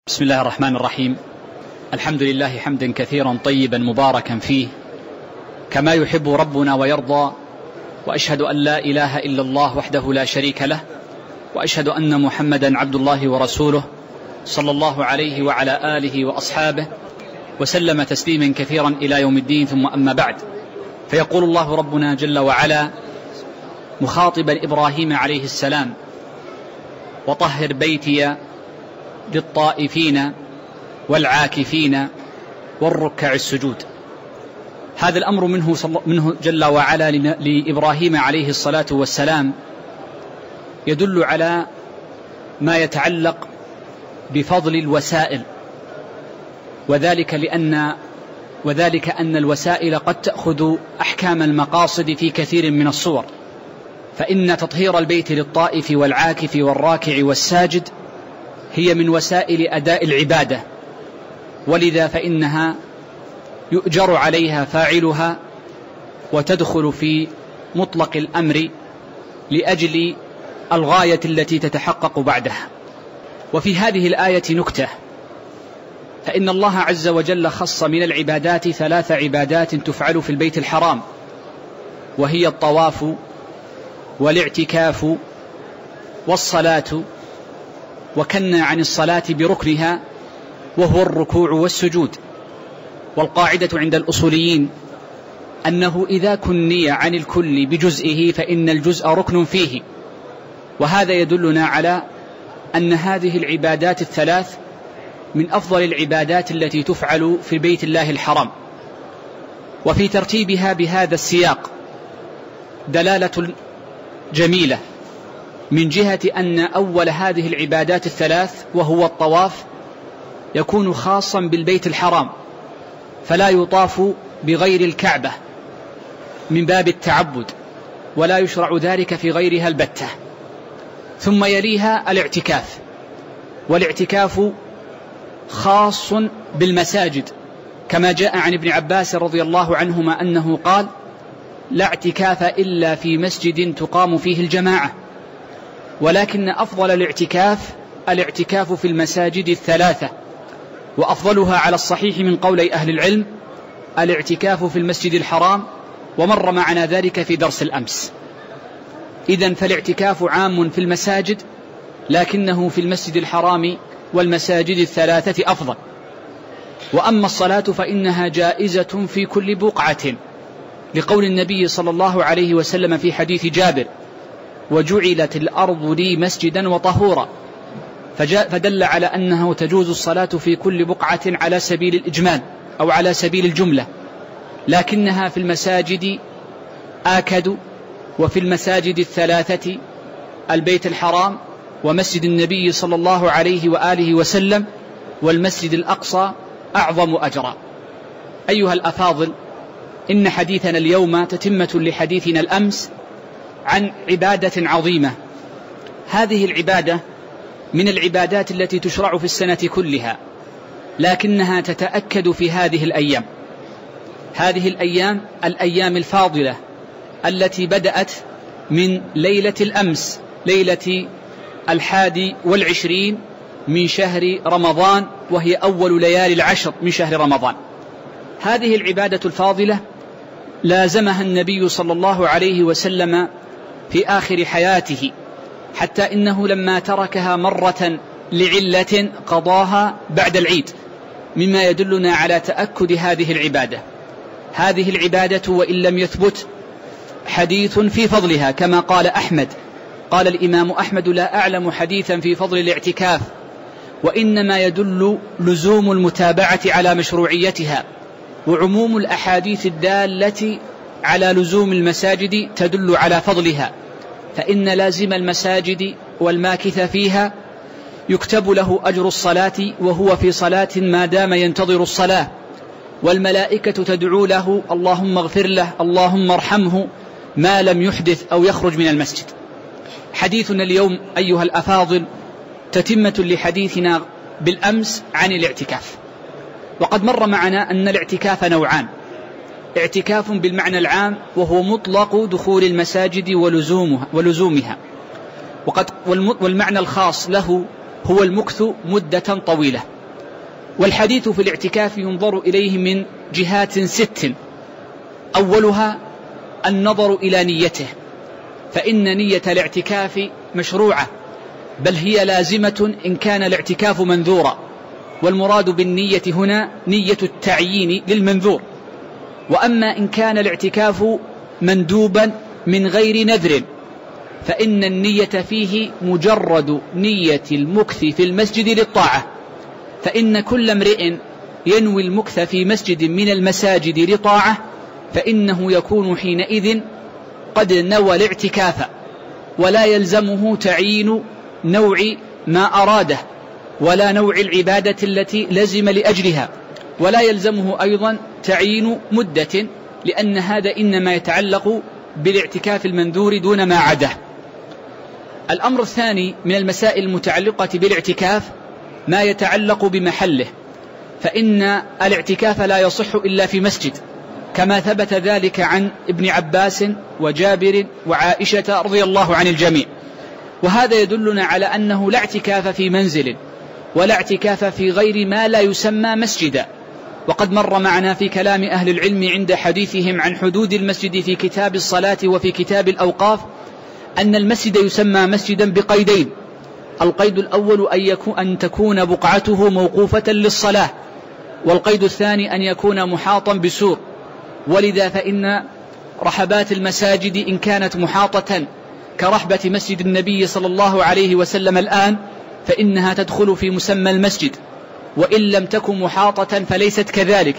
بسم الله الرحمن الرحيم. الحمد لله حمدا كثيرا طيبا مباركا فيه كما يحب ربنا ويرضى، وأشهد أن لا إله إلا الله وحده لا شريك له، وأشهد أن محمدا عبد الله ورسوله صلى الله عليه وعلى آله وأصحابه وسلم تسليما كثيرا إلى يوم الدين. ثم أما بعد، فيقول الله ربنا جل وعلا مخاطبا إبراهيم عليه السلام: وطهر بيتي للطائفين والعاكفين والركع السجود. هذا الأمر منه جل وعلا لإبراهيم عليه الصلاة والسلام يدل على ما يتعلق بفضل الوسائل، وذلك أن الوسائل قد تأخذ أحكام المقاصد في كثير من الصور، فإن تطهير البيت للطائف والعاكف والراكع والساجد هي من وسائل أداء العبادة، ولذا فإنها يؤجر عليها فاعلها وتدخل في مطلق الأمر لأجل الغاية التي تتحقق بعدها. وفي هذه الآية نكتة، فإن الله عز وجل خص من العبادات 3 عبادات تفعل في البيت الحرام، وهي الطواف والاعتكاف والصلاة، وكنا عن الصلاة بركنها وهو الركوع والسجود. والقاعدة عند الأصوليين أنه إذا كني عن الكل بجزئه فإن الجزء ركن فيه، وهذا يدلنا على أن هذه العبادات 3 من أفضل العبادات التي تفعل في بيت الله الحرام. وفي ترتيبها بهذا السياق دلالة جميلة من جهة أن أول هذه العبادات 3 وهو الطواف يكون خاصا بالبيت الحرام، فلا يطاف بغير الكعبة من باب التعبد، ولا يشرع ذلك في غيرها البتة. ثم يليها الاعتكاف، والاعتكاف خاص بالمساجد، كما جاء عن ابن عباس رضي الله عنهما أنه قال: لا اعتكاف إلا في مسجد تقام فيه الجماعة. ولكن أفضل الاعتكاف في المساجد 3، وأفضلها على الصحيح من قولي أهل العلم الاعتكاف في المسجد الحرام، ومر معنا ذلك في درس الأمس. إذن فالاعتكاف عام في المساجد، لكنه في المسجد الحرام والمساجد 3 أفضل. وأما الصلاة فإنها جائزة في كل بقعة، لقول النبي صلى الله عليه وسلم في حديث جابر: وجعلت الأرض لي مسجدا وطهورا، فدل على أنه تجوز الصلاة في كل بقعة على سبيل الإجمال أو على سبيل الجملة، لكنها في المساجد آكد. وفي المساجد 3 البيت الحرام ومسجد النبي صلى الله عليه وآله وسلم والمسجد الأقصى أعظم أجرا. أيها الأفاضل، إن حديثنا اليوم تتمة لحديثنا الأمس عن عبادة عظيمة. هذه العبادة من العبادات التي تشرع في السنة كلها، لكنها تتأكد في هذه الأيام الفاضلة التي بدأت من ليلة الأمس، ليلة 21 من شهر رمضان، وهي أول ليالي العشر من شهر رمضان. هذه العبادة الفاضلة لازمها النبي صلى الله عليه وسلم في آخر حياته، حتى إنه لما تركها مرة لعلة قضاها بعد العيد، مما يدلنا على تأكد هذه العبادة. هذه العبادة وإن لم يثبت حديث في فضلها، كما قال أحمد، قال الإمام أحمد: لا أعلم حديثا في فضل الاعتكاف، وإنما يدل لزوم المتابعة على مشروعيتها، وعموم الأحاديث الدالة على لزوم المساجد تدل على فضلها، فإن لازم المساجد والماكث فيها يكتب له أجر الصلاة وهو في صلاة ما دام ينتظر الصلاة، والملائكة تدعو له: اللهم اغفر له، اللهم ارحمه، ما لم يحدث أو يخرج من المسجد. حديثنا اليوم أيها الأفاضل تتمة لحديثنا بالأمس عن الاعتكاف. وقد مر معنا أن الاعتكاف نوعان: اعتكاف بالمعنى العام وهو مطلق دخول المساجد ولزومها، والمعنى الخاص له هو المكث مدة طويلة، والحديث في الاعتكاف ينظر إليه من جهات 6. أولها النظر إلى نيته، فإن نية الاعتكاف مشروعة، بل هي لازمة إن كان الاعتكاف منذورا، والمراد بالنية هنا نية التعيين للمنذور. وأما إن كان الاعتكاف مندوبا من غير نذر فإن النية فيه مجرد نية المكث في المسجد للطاعة، فإن كل امرئ ينوي المكث في مسجد من المساجد لطاعة فإنه يكون حينئذ قد نوى الاعتكاف، ولا يلزمه تعيين نوع ما أراده ولا نوع العبادة التي لزم لأجلها، ولا يلزمه أيضا تعيين مدة، لأن هذا إنما يتعلق بالاعتكاف المنذور دون ما عده. الأمر الثاني من المسائل المتعلقة بالاعتكاف ما يتعلق بمحله، فإن الاعتكاف لا يصح إلا في مسجد، كما ثبت ذلك عن ابن عباس وجابر وعائشة رضي الله عن الجميع. وهذا يدلنا على أنه لا اعتكاف في منزل ولا اعتكاف في غير ما لا يسمى مسجدا. وقد مر معنا في كلام أهل العلم عند حديثهم عن حدود المسجد في كتاب الصلاة وفي كتاب الأوقاف أن المسجد يسمى مسجدا بقيدين: القيد الأول أن تكون بقعته موقوفة للصلاة، والقيد الثاني أن يكون محاطا بسور. ولذا فإن رحبات المساجد إن كانت محاطة كرحبة مسجد النبي صلى الله عليه وسلم الآن فإنها تدخل في مسمى المسجد، وإن لم تكن محاطة فليست كذلك.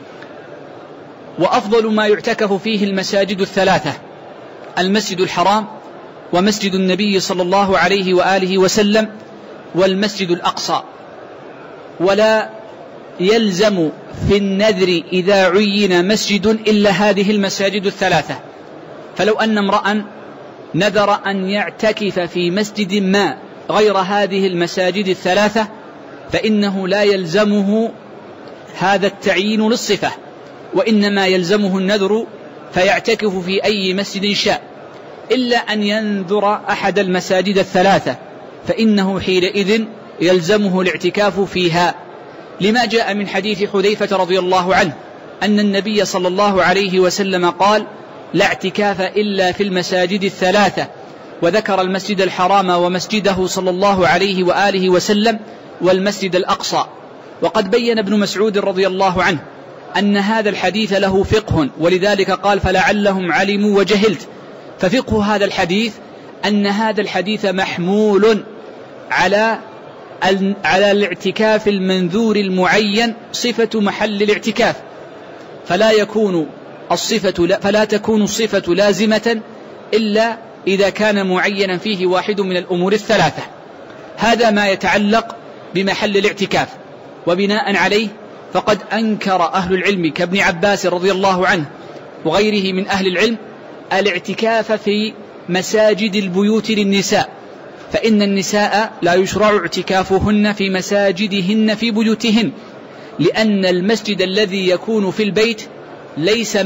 وأفضل ما يعتكف فيه المساجد الثلاثة: المسجد الحرام، ومسجد النبي صلى الله عليه وآله وسلم، والمسجد الأقصى. ولا يلزم في النذر إذا عين مسجد إلا هذه المساجد الثلاثة. فلو أن امرأ نذر أن يعتكف في مسجد ما غير هذه المساجد الثلاثة فإنه لا يلزمه هذا التعيين للصفة، وإنما يلزمه النذر فيعتكف في أي مسجد شاء، إلا أن ينذر أحد المساجد الثلاثة فإنه حينئذ يلزمه الاعتكاف فيها، لما جاء من حديث حذيفة رضي الله عنه أن النبي صلى الله عليه وسلم قال: لا اعتكاف إلا في المساجد الثلاثة، وذكر المسجد الحرام ومسجده صلى الله عليه وآله وسلم والمسجد الأقصى. وقد بين ابن مسعود رضي الله عنه أن هذا الحديث له فقه، ولذلك قال: فلعلهم علموا وجهلت. ففقه هذا الحديث أن هذا الحديث محمول على الاعتكاف المنذور المعين صفة محل الاعتكاف، فلا تكون الصفة لازمة إلا إذا كان معينا فيه واحد من الأمور الثلاثة. هذا ما يتعلق بمحل الاعتكاف. وبناء عليه فقد أنكر أهل العلم كابن عباس رضي الله عنه وغيره من أهل العلم الاعتكاف في مساجد البيوت للنساء، فإن النساء لا يشرع اعتكافهن في مساجدهن في بيوتهن، لأن المسجد الذي يكون في البيت ليس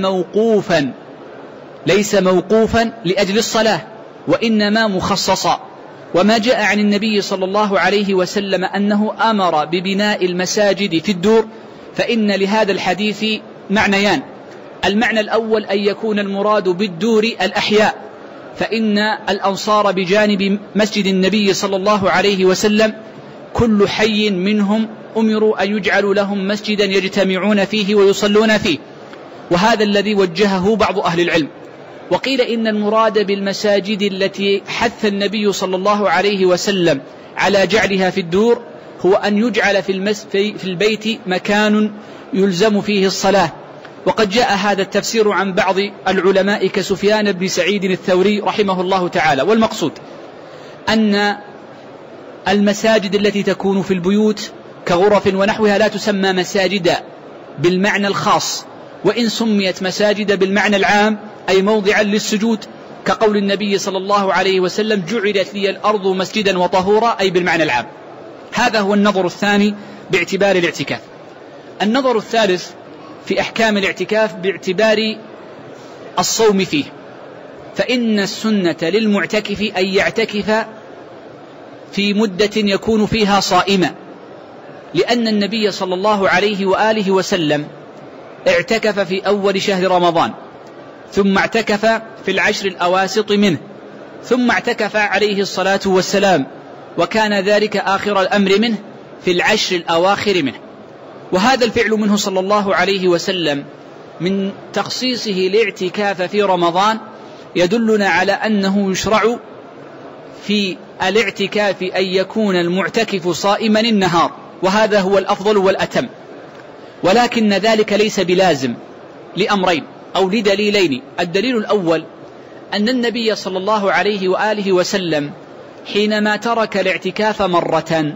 موقوفا لأجل الصلاة، وإنما مخصصا. وما جاء عن النبي صلى الله عليه وسلم أنه أمر ببناء المساجد في الدور، فإن لهذا الحديث معنيان: المعنى الأول أن يكون المراد بالدور الأحياء، فإن الأنصار بجانب مسجد النبي صلى الله عليه وسلم كل حي منهم أمروا أن يجعلوا لهم مسجدا يجتمعون فيه ويصلون فيه، وهذا الذي وجهه بعض أهل العلم. وقيل إن المراد بالمساجد التي حث النبي صلى الله عليه وسلم على جعلها في الدور هو أن يجعل في البيت مكان يلزم فيه الصلاة. وقد جاء هذا التفسير عن بعض العلماء كسفيان بن سعيد الثوري رحمه الله تعالى. والمقصود أن المساجد التي تكون في البيوت كغرف ونحوها لا تسمى مساجد بالمعنى الخاص، وإن سميت مساجد بالمعنى العام أي موضعا للسجود، كقول النبي صلى الله عليه وسلم: جعلت لي الأرض مسجدا وطهورا، أي بالمعنى العام. هذا هو النظر الثاني باعتبار الاعتكاف. النظر الثالث في أحكام الاعتكاف باعتبار الصوم فيه، فإن السنة للمعتكف أن يعتكف في مدة يكون فيها صائما، لأن النبي صلى الله عليه وآله وسلم اعتكف في أول شهر رمضان، ثم اعتكف في العشر الأواسط منه، ثم اعتكف عليه الصلاة والسلام، وكان ذلك آخر الأمر منه في العشر الأواخر منه. وهذا الفعل منه صلى الله عليه وسلم من تخصيصه الاعتكاف في رمضان يدلنا على أنه يشرع في الاعتكاف أن يكون المعتكف صائما النهار، وهذا هو الأفضل والأتم، ولكن ذلك ليس بلازم لأمرين أو لدليلين. الدليل الأول أن النبي صلى الله عليه وآله وسلم حينما ترك الاعتكاف مرة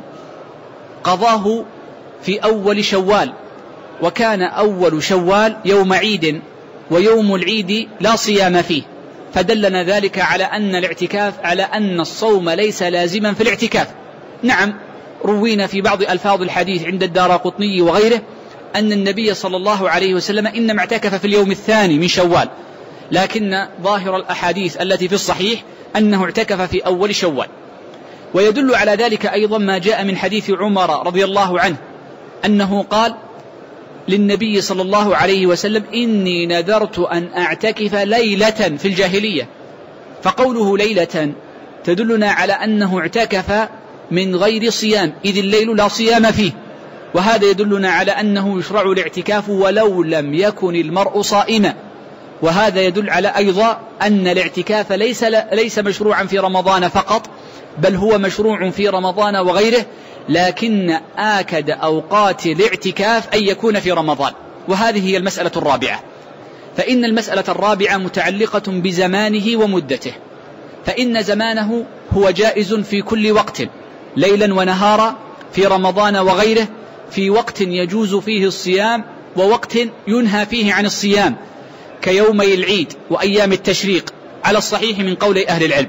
قضاه في أول شوال، وكان أول شوال يوم عيد، ويوم العيد لا صيام فيه، فدلنا ذلك على أن الاعتكاف على أن الصوم ليس لازما في الاعتكاف. نعم، روينا في بعض ألفاظ الحديث عند الدارقطني وغيره أن النبي صلى الله عليه وسلم إنما اعتكف في اليوم الثاني من شوال، لكن ظاهر الأحاديث التي في الصحيح أنه اعتكف في أول شوال. ويدل على ذلك أيضا ما جاء من حديث عمر رضي الله عنه أنه قال للنبي صلى الله عليه وسلم: إني نذرت أن أعتكف ليلة في الجاهلية. فقوله ليلة تدلنا على أنه اعتكف من غير صيام، إذ الليل لا صيام فيه، وهذا يدلنا على أنه يشرع الاعتكاف ولو لم يكن المرء صائما. وهذا يدل على أيضا أن الاعتكاف ليس مشروعا في رمضان فقط، بل هو مشروع في رمضان وغيره، لكن آكد أوقات الاعتكاف أن يكون في رمضان. وهذه هي المسألة الرابعة. فإن المسألة الرابعة متعلقة بزمانه ومدته، فإن زمانه هو جائز في كل وقت ليلا ونهارا في رمضان وغيره، في وقت يجوز فيه الصيام ووقت ينهى فيه عن الصيام، كيومي العيد وأيام التشريق على الصحيح من قول أهل العلم.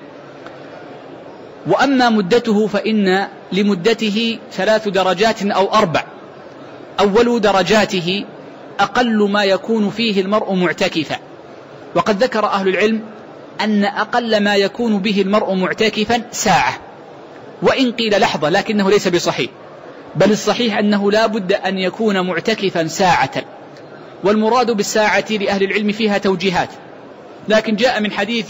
وأما مدته فإن لمدته 3 درجات أو 4. أول درجاته أقل ما يكون فيه المرء معتكفا، وقد ذكر أهل العلم أن أقل ما يكون به المرء معتكفا ساعة، وإن قيل لحظة لكنه ليس بصحيح، بل الصحيح أنه لا بد أن يكون معتكفا ساعة. والمراد بالساعة لأهل العلم فيها توجيهات، لكن جاء من حديث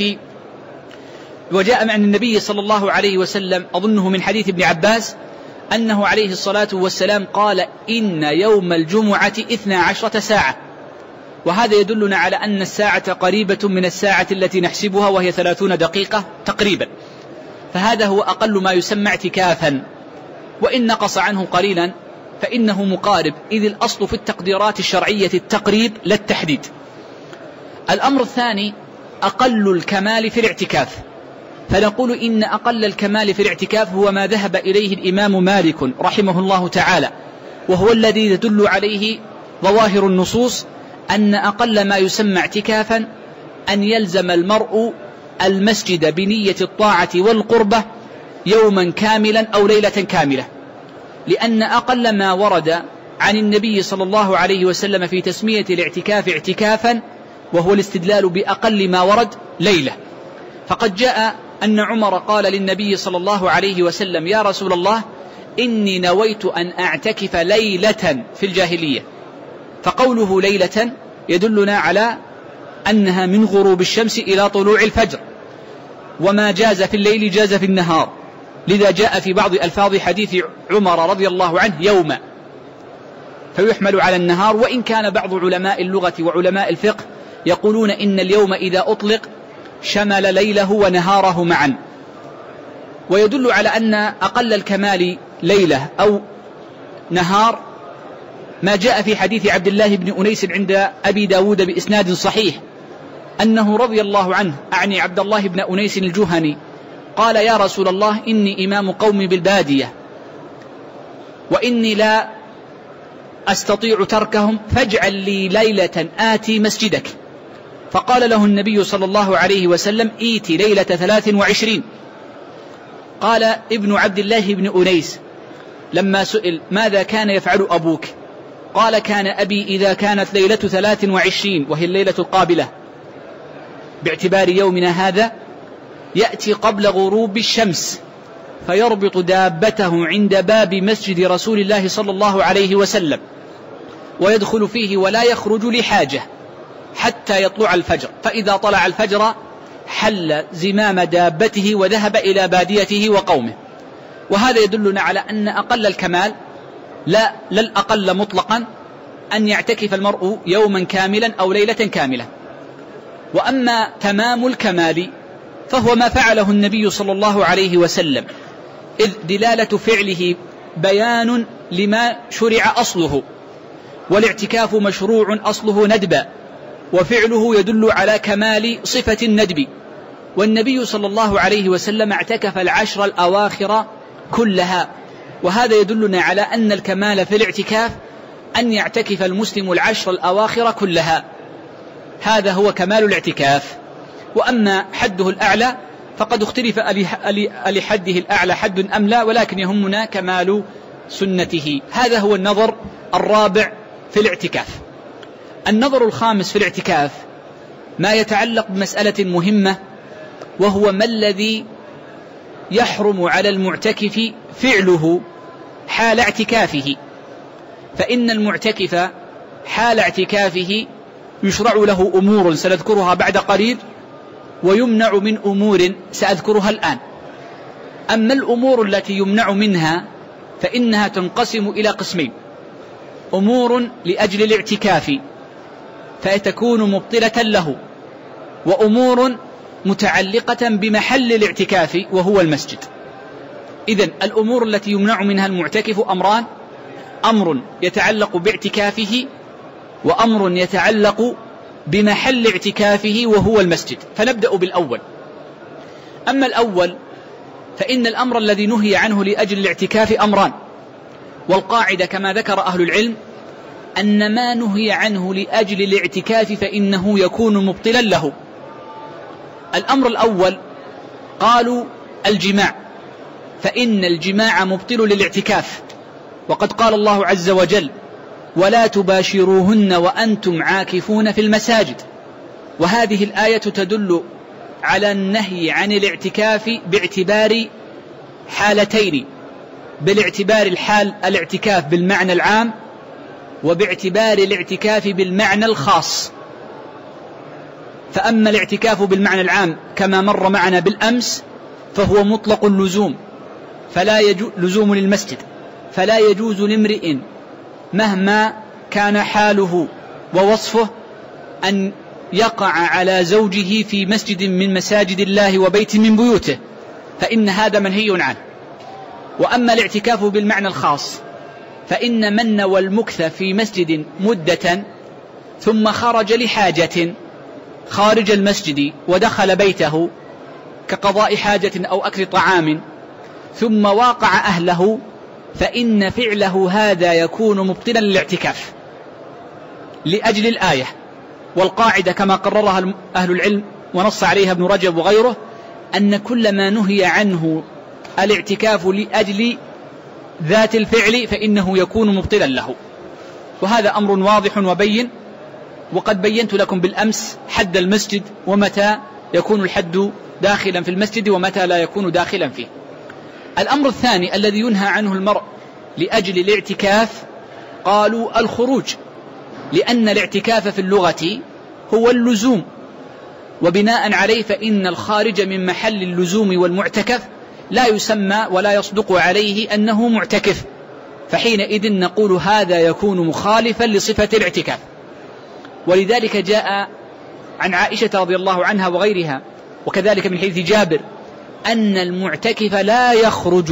وجاء عن النبي صلى الله عليه وسلم أظنه من حديث ابن عباس أنه عليه الصلاة والسلام قال: إن يوم الجمعة 12 ساعة. وهذا يدلنا على أن الساعة قريبة من الساعة التي نحسبها، وهي 30 دقيقة تقريبا، فهذا هو أقل ما يسمى اعتكافا، وإن نقص عنه قليلا فإنه مقارب، إذ الأصل في التقديرات الشرعية التقريب لا التحديد. الأمر الثاني أقل الكمال في الاعتكاف، فنقول إن أقل الكمال في الاعتكاف هو ما ذهب إليه الإمام مالك رحمه الله تعالى، وهو الذي يدل عليه ظواهر النصوص، أن أقل ما يسمى اعتكافا أن يلزم المرء المسجد بنية الطاعة والقربة يوما كاملا أو ليلة كاملة، لأن أقل ما ورد عن النبي صلى الله عليه وسلم في تسمية الاعتكاف اعتكافا وهو الاستدلال بأقل ما ورد ليلة. فقد جاء أن عمر قال للنبي صلى الله عليه وسلم: يا رسول الله، إني نويت أن أعتكف ليلة في الجاهلية. فقوله ليلة يدلنا على أنها من غروب الشمس إلى طلوع الفجر، وما جاز في الليل جاز في النهار، لذا جاء في بعض ألفاظ حديث عمر رضي الله عنه يوما، فيحمل على النهار، وإن كان بعض علماء اللغة وعلماء الفقه يقولون إن اليوم إذا أطلق شمل ليله ونهاره معا. ويدل على أن أقل الكمال ليلة أو نهار ما جاء في حديث عبد الله بن أنيس عند أبي داود بإسناد صحيح أنه رضي الله عنه، أعني عبد الله بن أنيس الجهني، قال: يا رسول الله، إني إمام قومي بالبادية وإني لا أستطيع تركهم، فاجعل لي ليلة آتي مسجدك. فقال له النبي صلى الله عليه وسلم: إيتي ليلة 23. قال ابن عبد الله بن أنيس لما سئل: ماذا كان يفعل أبوك؟ قال: كان أبي إذا كانت ليلة 23 وهي الليلة القابلة باعتبار يومنا هذا يأتي قبل غروب الشمس فيربط دابته عند باب مسجد رسول الله صلى الله عليه وسلم ويدخل فيه ولا يخرج لحاجة حتى يطلع الفجر، فإذا طلع الفجر حل زمام دابته وذهب إلى باديته وقومه. وهذا يدلنا على أن أقل الكمال لا الأقل مطلقا أن يعتكف المرء يوما كاملا أو ليلة كاملة. وأما تمام الكمال فهو ما فعله النبي صلى الله عليه وسلم، إذ دلالة فعله بيان لما شرع أصله، والاعتكاف مشروع أصله ندبا، وفعله يدل على كمال صفة الندب. والنبي صلى الله عليه وسلم اعتكف العشر الأواخر كلها، وهذا يدلنا على أن الكمال في الاعتكاف أن يعتكف المسلم العشر الأواخر كلها، هذا هو كمال الاعتكاف. وأما حده الأعلى فقد اختلف لحده الأعلى حد أم لا، ولكن يهمنا كمال سنته. هذا هو النظر الرابع في الاعتكاف. النظر الخامس في الاعتكاف ما يتعلق بمسألة مهمة، وهو ما الذي يحرم على المعتكف فعله حال اعتكافه. فإن المعتكف حال اعتكافه يشرع له أمور سنذكرها بعد قليل، ويمنع من أمور سأذكرها الآن. أما الأمور التي يمنع منها فإنها تنقسم إلى قسمين: أمور لأجل الاعتكاف فتكون مبطلة له، وأمور متعلقة بمحل الاعتكاف وهو المسجد. إذن الأمور التي يمنع منها المعتكف أمران: أمر يتعلق باعتكافه، وأمر يتعلق بمحل اعتكافه وهو المسجد. فنبدأ بالأول. أما الأول فإن الأمر الذي نهي عنه لأجل الاعتكاف أمران، والقاعدة كما ذكر أهل العلم أن ما نهي عنه لأجل الاعتكاف فإنه يكون مبطلا له. الأمر الأول قالوا الجماع، فإن الجماع مبطل للاعتكاف، وقد قال الله عز وجل: ولا تباشروهن وأنتم عاكفون في المساجد. وهذه الآية تدل على النهي عن الاعتكاف باعتبار حالتين: بالاعتبار الحال الاعتكاف بالمعنى العام، وباعتبار الاعتكاف بالمعنى الخاص. فأما الاعتكاف بالمعنى العام كما مر معنا بالأمس فهو مطلق اللزوم، فلا يجوز لزوم للمسجد، فلا يجوز لامرئ مهما كان حاله ووصفه أن يقع على زوجه في مسجد من مساجد الله وبيت من بيوته، فإن هذا منهي عنه. وأما الاعتكاف بالمعنى الخاص فإن من نوى المكث في مسجد مدة ثم خرج لحاجة خارج المسجد ودخل بيته كقضاء حاجة أو أكل طعام ثم واقع أهله، فإن فعله هذا يكون مبطلا للاعتكاف لأجل الآية. والقاعدة كما قررها أهل العلم ونص عليها ابن رجب وغيره أن كل ما نهي عنه الاعتكاف لأجل ذات الفعل فإنه يكون مبطلا له. وهذا أمر واضح وبين، وقد بينت لكم بالأمس حد المسجد ومتى يكون الحد داخلا في المسجد ومتى لا يكون داخلا فيه. الأمر الثاني الذي ينهى عنه المرء لأجل الاعتكاف قالوا الخروج، لأن الاعتكاف في اللغة هو اللزوم، وبناء عليه فإن الخارج من محل اللزوم والمعتكف لا يسمى ولا يصدق عليه أنه معتكف، فحينئذ نقول هذا يكون مخالفا لصفة الاعتكاف. ولذلك جاء عن عائشة رضي الله عنها وغيرها وكذلك من حديث جابر أن المعتكف لا يخرج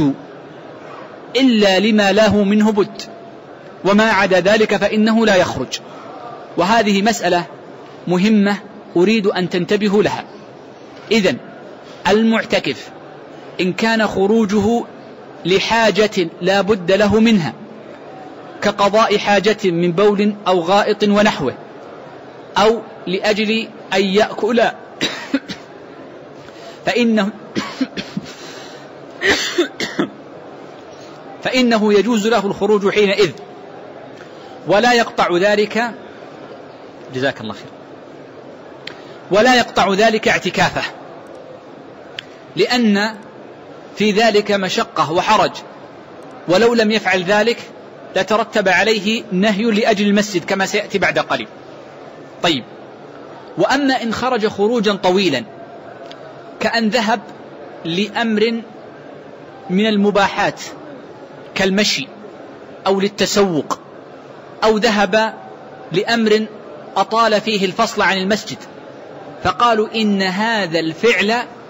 إلا لما له منه بد، وما عدا ذلك فإنه لا يخرج. وهذه مسألة مهمة أريد أن تنتبهوا لها. إذن المعتكف إن كان خروجه لحاجة لا بد له منها كقضاء حاجة من بول أو غائط ونحوه، أو لأجل أن يأكل فإنه يجوز له الخروج حينئذ، ولا يقطع ذلك، جزاك الله خير، ولا يقطع ذلك اعتكافه، لأن في ذلك مشقة وحرج، ولو لم يفعل ذلك لترتب عليه نهي لأجل المسجد كما سيأتي بعد قليل. طيب، وأما إن خرج خروجا طويلا كأن ذهب لأمر من المباحات كالمشي أو للتسوق، أو ذهب لأمر أطال فيه الفصل عن المسجد، فقالوا إن هذا الفعل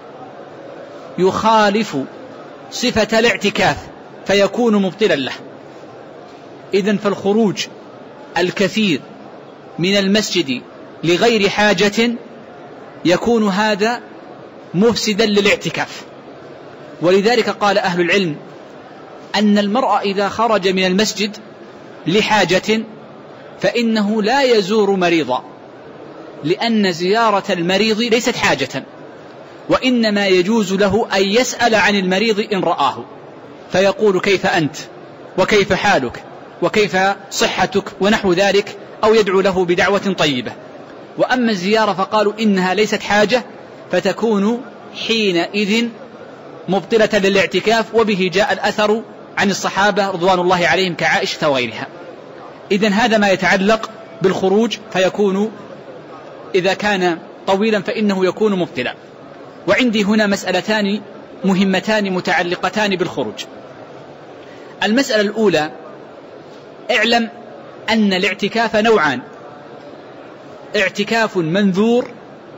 يخالف صفة الاعتكاف فيكون مبطلا له. إذن فالخروج الكثير من المسجد لغير حاجة يكون هذا مفسدا للاعتكاف. ولذلك قال أهل العلم أن المرء إذا خرج من المسجد لحاجة فإنه لا يزور مريضا، لأن زيارة المريض ليست حاجة، وإنما يجوز له أن يسأل عن المريض إن رآه فيقول كيف أنت وكيف حالك وكيف صحتك ونحو ذلك، أو يدعو له بدعوة طيبة. وأما الزيارة فقالوا إنها ليست حاجة فتكون حينئذ مبطلة للاعتكاف، وبه جاء الأثر عن الصحابة رضوان الله عليهم كعائشة وغيرها. إذن هذا ما يتعلق بالخروج، فيكون إذا كان طويلا فإنه يكون مبطلا. وعندي هنا مسألتان مهمتان متعلقتان بالخروج. المسألة الأولى: اعلم أن الاعتكاف نوعان: اعتكاف منذور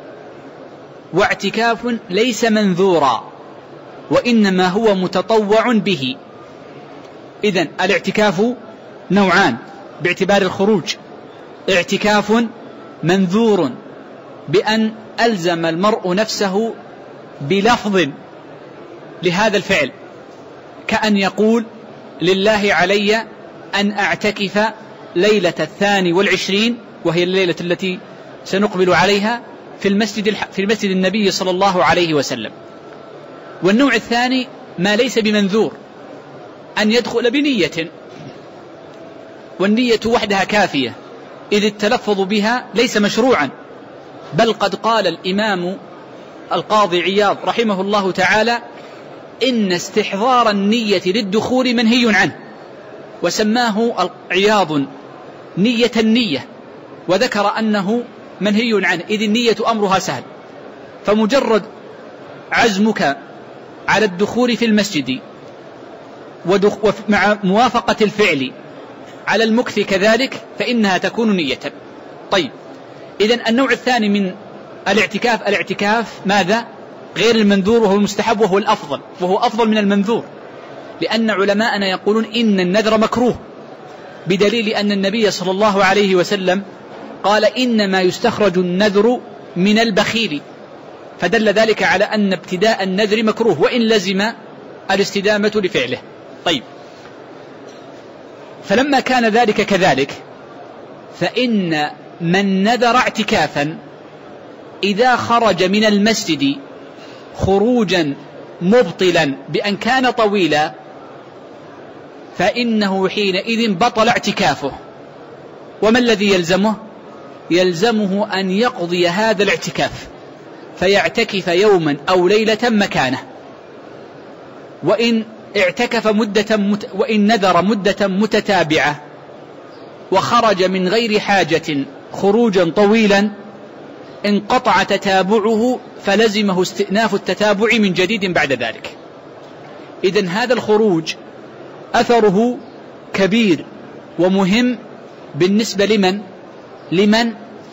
واعتكاف ليس منذورا، وإنما هو متطوع به. إذن الاعتكاف نوعان باعتبار الخروج: اعتكاف منذور بأن ألزم المرء نفسه بلفظ لهذا الفعل، كأن يقول لله علي أن أعتكف ليلة 22 وهي الليلة التي سنقبل عليها في المسجد النبي صلى الله عليه وسلم. والنوع الثاني ما ليس بمنذور، أن يدخل بنية، والنية وحدها كافية، إذ التلفظ بها ليس مشروعا، بل قد قال الإمام القاضي عياض رحمه الله تعالى: إن استحضار النية للدخول منهي عنه، وسماه عياض نية النية، وذكر أنه منهي عنه، إذ النية أمرها سهل، فمجرد عزمك على الدخول في المسجد ومع موافقة الفعل على المكث كذلك فإنها تكون نية. طيب، إذن النوع الثاني من الاعتكاف ماذا؟ غير المنذور، وهو المستحب وهو الأفضل، وهو أفضل من المنذور، لأن علماءنا يقولون إن النذر مكروه، بدليل أن النبي صلى الله عليه وسلم قال: إنما يستخرج النذر من البخيل، فدل ذلك على أن ابتداء النذر مكروه وإن لزم الاستدامة لفعله. طيب، فلما كان ذلك كذلك، فإن من نذر اعتكافا إذا خرج من المسجد خروجا مبطلا بأن كان طويلا فإنه حينئذ بطل اعتكافه. وما الذي يلزمه؟ يلزمه أن يقضي هذا الاعتكاف فيعتكف يوما أو ليلة مكانه. وإن وإن نذر مدة متتابعة وخرج من غير حاجة خروجا طويلا انقطع تتابعه، فلزمه استئناف التتابع من جديد بعد ذلك. إذن هذا الخروج أثره كبير ومهم بالنسبة لمن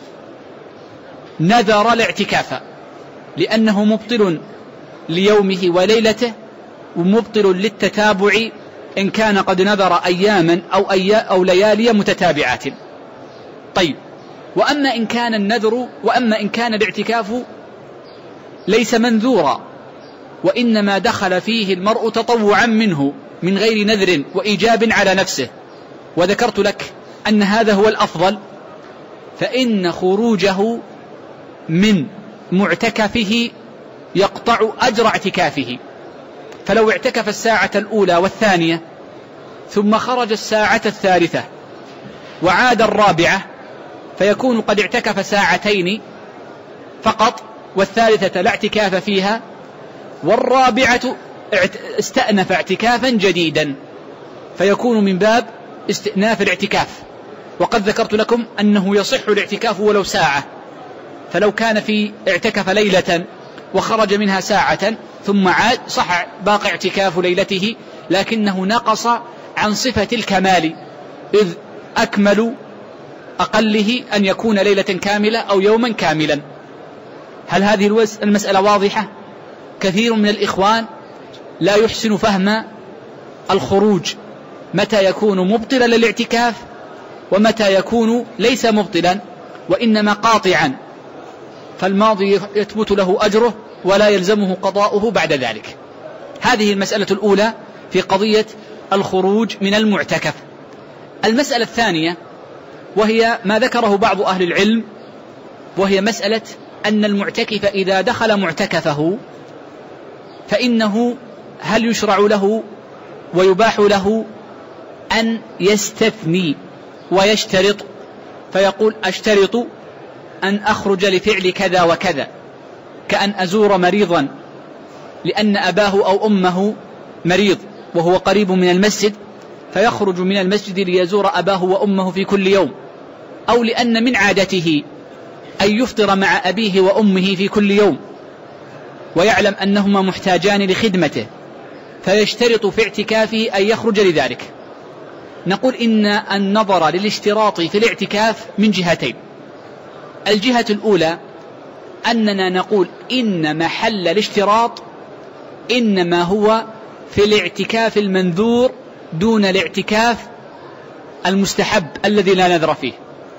نذر الاعتكاف، لأنه مبطل ليومه وليلته ومبطل للتتابع إن كان قد نذر أياما أو ليالي متتابعات. طيب، وأما إن كان الاعتكاف ليس منذورا وإنما دخل فيه المرء تطوعا منه من غير نذر وإيجاب على نفسه، وذكرت لك أن هذا هو الأفضل، فإن خروجه من معتكفه يقطع أجر اعتكافه. فلو اعتكف الساعة الأولى والثانية ثم خرج الساعة الثالثة وعاد الرابعة فيكون قد اعتكف ساعتين فقط، والثالثة لا اعتكاف فيها، والرابعة استأنف اعتكافا جديدا، فيكون من باب استئناف الاعتكاف. وقد ذكرت لكم أنه يصح الاعتكاف ولو ساعة، فلو كان اعتكف ليلة وخرج منها ساعة ثم عاد صح باقي اعتكاف ليلته، لكنه نقص عن صفة الكمال، إذ أكمل أقله أن يكون ليلة كاملة أو يوما كاملا. هل هذه المسألة واضحة؟ كثير من الإخوان لا يحسن فهم الخروج، متى يكون مبطلا للاعتكاف ومتى يكون ليس مبطلا وإنما قاطعا، فالماضي يثبت له أجره ولا يلزمه قضاؤه بعد ذلك. هذه المسألة الأولى في قضية الخروج من المعتكف. المسألة الثانية وهي ما ذكره بعض أهل العلم، وهي مسألة أن المعتكف إذا دخل معتكفه فإنه هل يشرع له ويباح له أن يستثني ويشترط، فيقول أشترط أن أخرج لفعل كذا وكذا، كأن أزور مريضا لأن أباه أو أمه مريض وهو قريب من المسجد، فيخرج من المسجد ليزور أباه وأمه في كل يوم، أو لأن من عادته أن يفطر مع أبيه وأمه في كل يوم ويعلم أنهما محتاجان لخدمته، فيشترط في اعتكافه أن يخرج لذلك. نقول إن النظر للاشتراط في الاعتكاف من جهتين. الجهة الأولى أننا نقول إن محل الاشتراط إنما هو في الاعتكاف المنذور دون الاعتكاف المستحب الذي لا نذر فيه.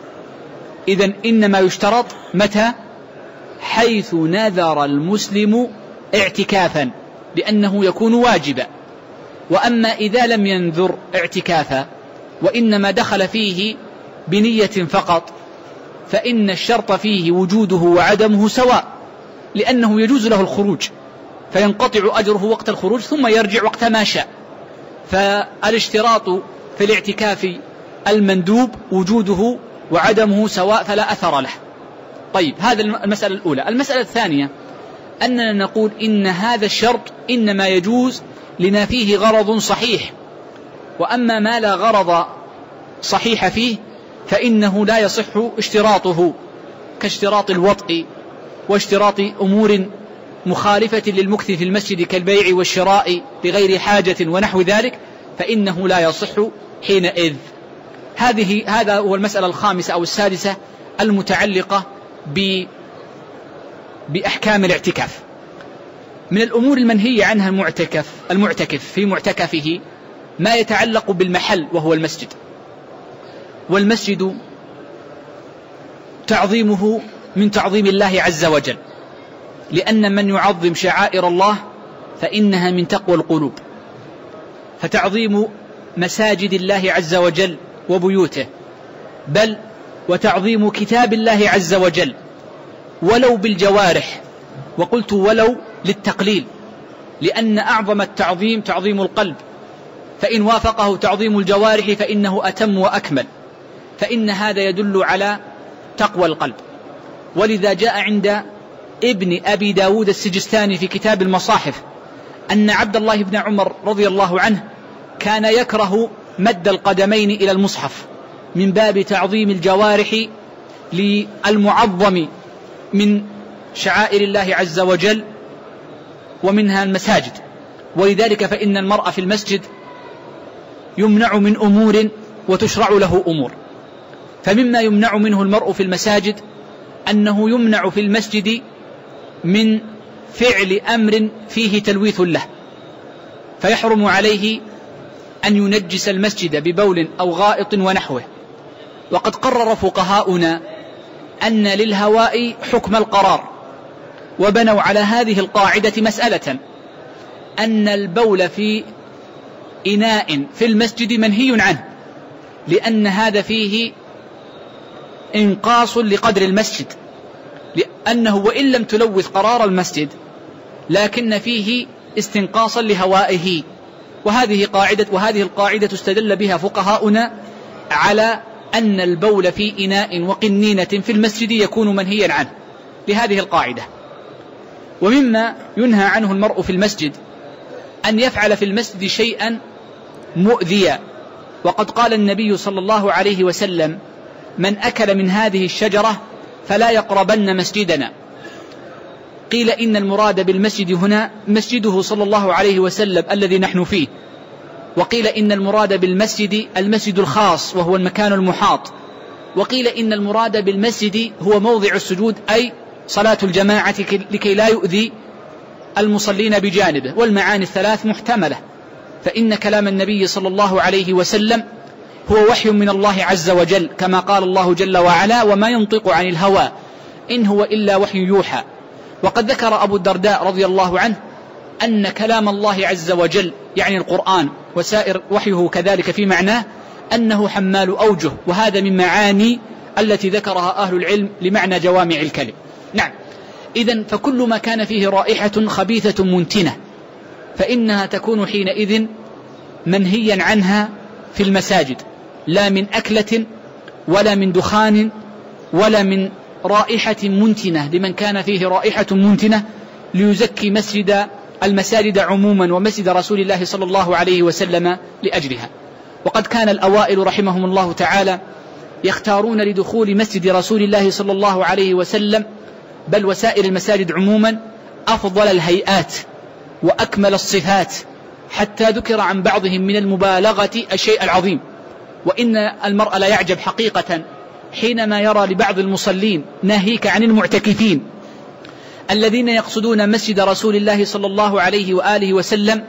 إذن إنما يشترط متى؟ حيث نذر المسلم اعتكافا، لأنه يكون واجبا. وأما إذا لم ينذر اعتكافا وإنما دخل فيه بنية فقط، فإن الشرط فيه وجوده وعدمه سواء، لأنه يجوز له الخروج فينقطع أجره وقت الخروج ثم يرجع وقت ما شاء. فالاشتراط في الاعتكاف المندوب وجوده وعدمه سواء فلا أثر له. طيب، هذا المسألة الأولى. المسألة الثانية أننا نقول إن هذا الشرط إنما يجوز لما فيه غرض صحيح، وأما ما لا غرض صحيح فيه فإنه لا يصح اشتراطه، كاشتراط الوطء واشتراط أمور مخالفة للمكث في المسجد كالبيع والشراء بغير حاجة ونحو ذلك، فإنه لا يصح حينئذ. هذا هو المسألة الخامسة أو السادسة المتعلقة بأحكام الاعتكاف. من الأمور المنهية عنها المعتكف في معتكفه ما يتعلق بالمحل وهو المسجد. والمسجد تعظيمه من تعظيم الله عز وجل، لأن من يعظم شعائر الله فإنها من تقوى القلوب. فتعظيم مساجد الله عز وجل وبيوته، بل وتعظيم كتاب الله عز وجل ولو بالجوارح، وقلت ولو للتقليل، لأن أعظم التعظيم تعظيم القلب، فإن وافقه تعظيم الجوارح فإنه أتم وأكمل، فإن هذا يدل على تقوى القلب. ولذا جاء عند ابن أبي داود السجستاني في كتاب المصاحف أن عبد الله بن عمر رضي الله عنه كان يكره مد القدمين إلى المصحف من باب تعظيم الجوارح للمعظم من شعائر الله عز وجل ومنها المساجد. ولذلك فإن المرء في المسجد يمنع من أمور وتشرع له أمور. فمما يمنع منه المرء في المساجد أنه يمنع في المسجد من فعل أمر فيه تلويث له، فيحرم عليه أن ينجس المسجد ببول أو غائط ونحوه. وقد قرر فقهاؤنا أن للهواء حكم القرار، وبنوا على هذه القاعدة مسألة أن البول في إناء في المسجد منهي عنه، لأن هذا فيه إنقاص لقدر المسجد، لأنه وإن لم تلوث قرار المسجد لكن فيه استنقاصا لهوائه. وهذه القاعدة استدل بها فقهاؤنا على أن البول في إناء وقنينة في المسجد يكون منهيا عنه لهذه القاعدة. ومما ينهى عنه المرء في المسجد أن يفعل في المسجد شيئا مؤذيا. وقد قال النبي صلى الله عليه وسلم: من أكل من هذه الشجرة فلا يقربن مسجدنا. قيل إن المراد بالمسجد هنا مسجده صلى الله عليه وسلم الذي نحن فيه، وقيل إن المراد بالمسجد المسجد الخاص وهو المكان المحاط، وقيل إن المراد بالمسجد هو موضع السجود أي صلاة الجماعة لكي لا يؤذي المصلين بجانبه. والمعاني الثلاث محتملة، فإن كلام النبي صلى الله عليه وسلم هو وحي من الله عز وجل، كما قال الله جل وعلا: وما ينطق عن الهوى إن هو إلا وحي يوحى. وقد ذكر أبو الدرداء رضي الله عنه أن كلام الله عز وجل يعني القرآن وسائر وحيه كذلك في معناه أنه حمال أوجه، وهذا من معاني التي ذكرها أهل العلم لمعنى جوامع الكلم. نعم، إذن فكل ما كان فيه رائحة خبيثة منتنة فإنها تكون حينئذ منهيا عنها في المساجد، لا من أكلة ولا من دخان ولا من رائحة منتنة لمن كان فيه رائحة منتنة ليزكي المساجد عموما ومسجد رسول الله صلى الله عليه وسلم لأجلها. وقد كان الأوائل رحمهم الله تعالى يختارون لدخول مسجد رسول الله صلى الله عليه وسلم بل وسائر المساجد عموما أفضل الهيئات وأكمل الصفات، حتى ذكر عن بعضهم من المبالغة الشيء العظيم. وإن المرء لا يعجب حقيقة حينما يرى لبعض المصلين ناهيك عن المعتكفين الذين يقصدون مسجد رسول الله صلى الله عليه وآله وسلم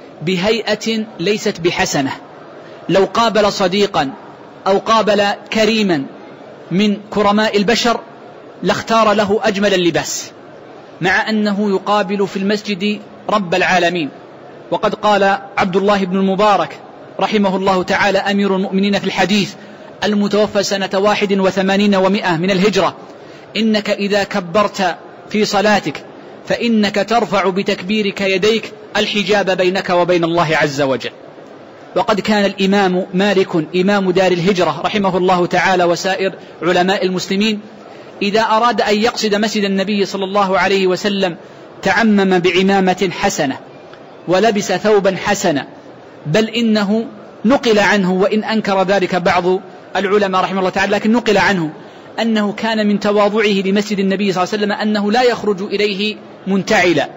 بهيئة ليست بحسنة. لو قابل صديقا أو قابل كريما من كرماء البشر لاختار له أجمل اللباس، مع أنه يقابل في المسجد رب العالمين. وقد قال عبد الله بن المبارك رحمه الله تعالى أمير المؤمنين في الحديث المتوفى سنة 81 و100 من الهجرة: إنك إذا كبرت في صلاتك فإنك ترفع بتكبيرك يديك الحجاب بينك وبين الله عز وجل. وقد كان الإمام مالك إمام دار الهجرة رحمه الله تعالى وسائر علماء المسلمين إذا أراد أن يقصد مسجد النبي صلى الله عليه وسلم تعمم بعمامة حسنة ولبس ثوبا حسنا، بل إنه نقل عنه، وإن أنكر ذلك بعض العلماء رحمه الله تعالى، لكن نقل عنه أنه كان من تواضعه لمسجد النبي صلى الله عليه وسلم أنه لا يخرج إليه منتعلا،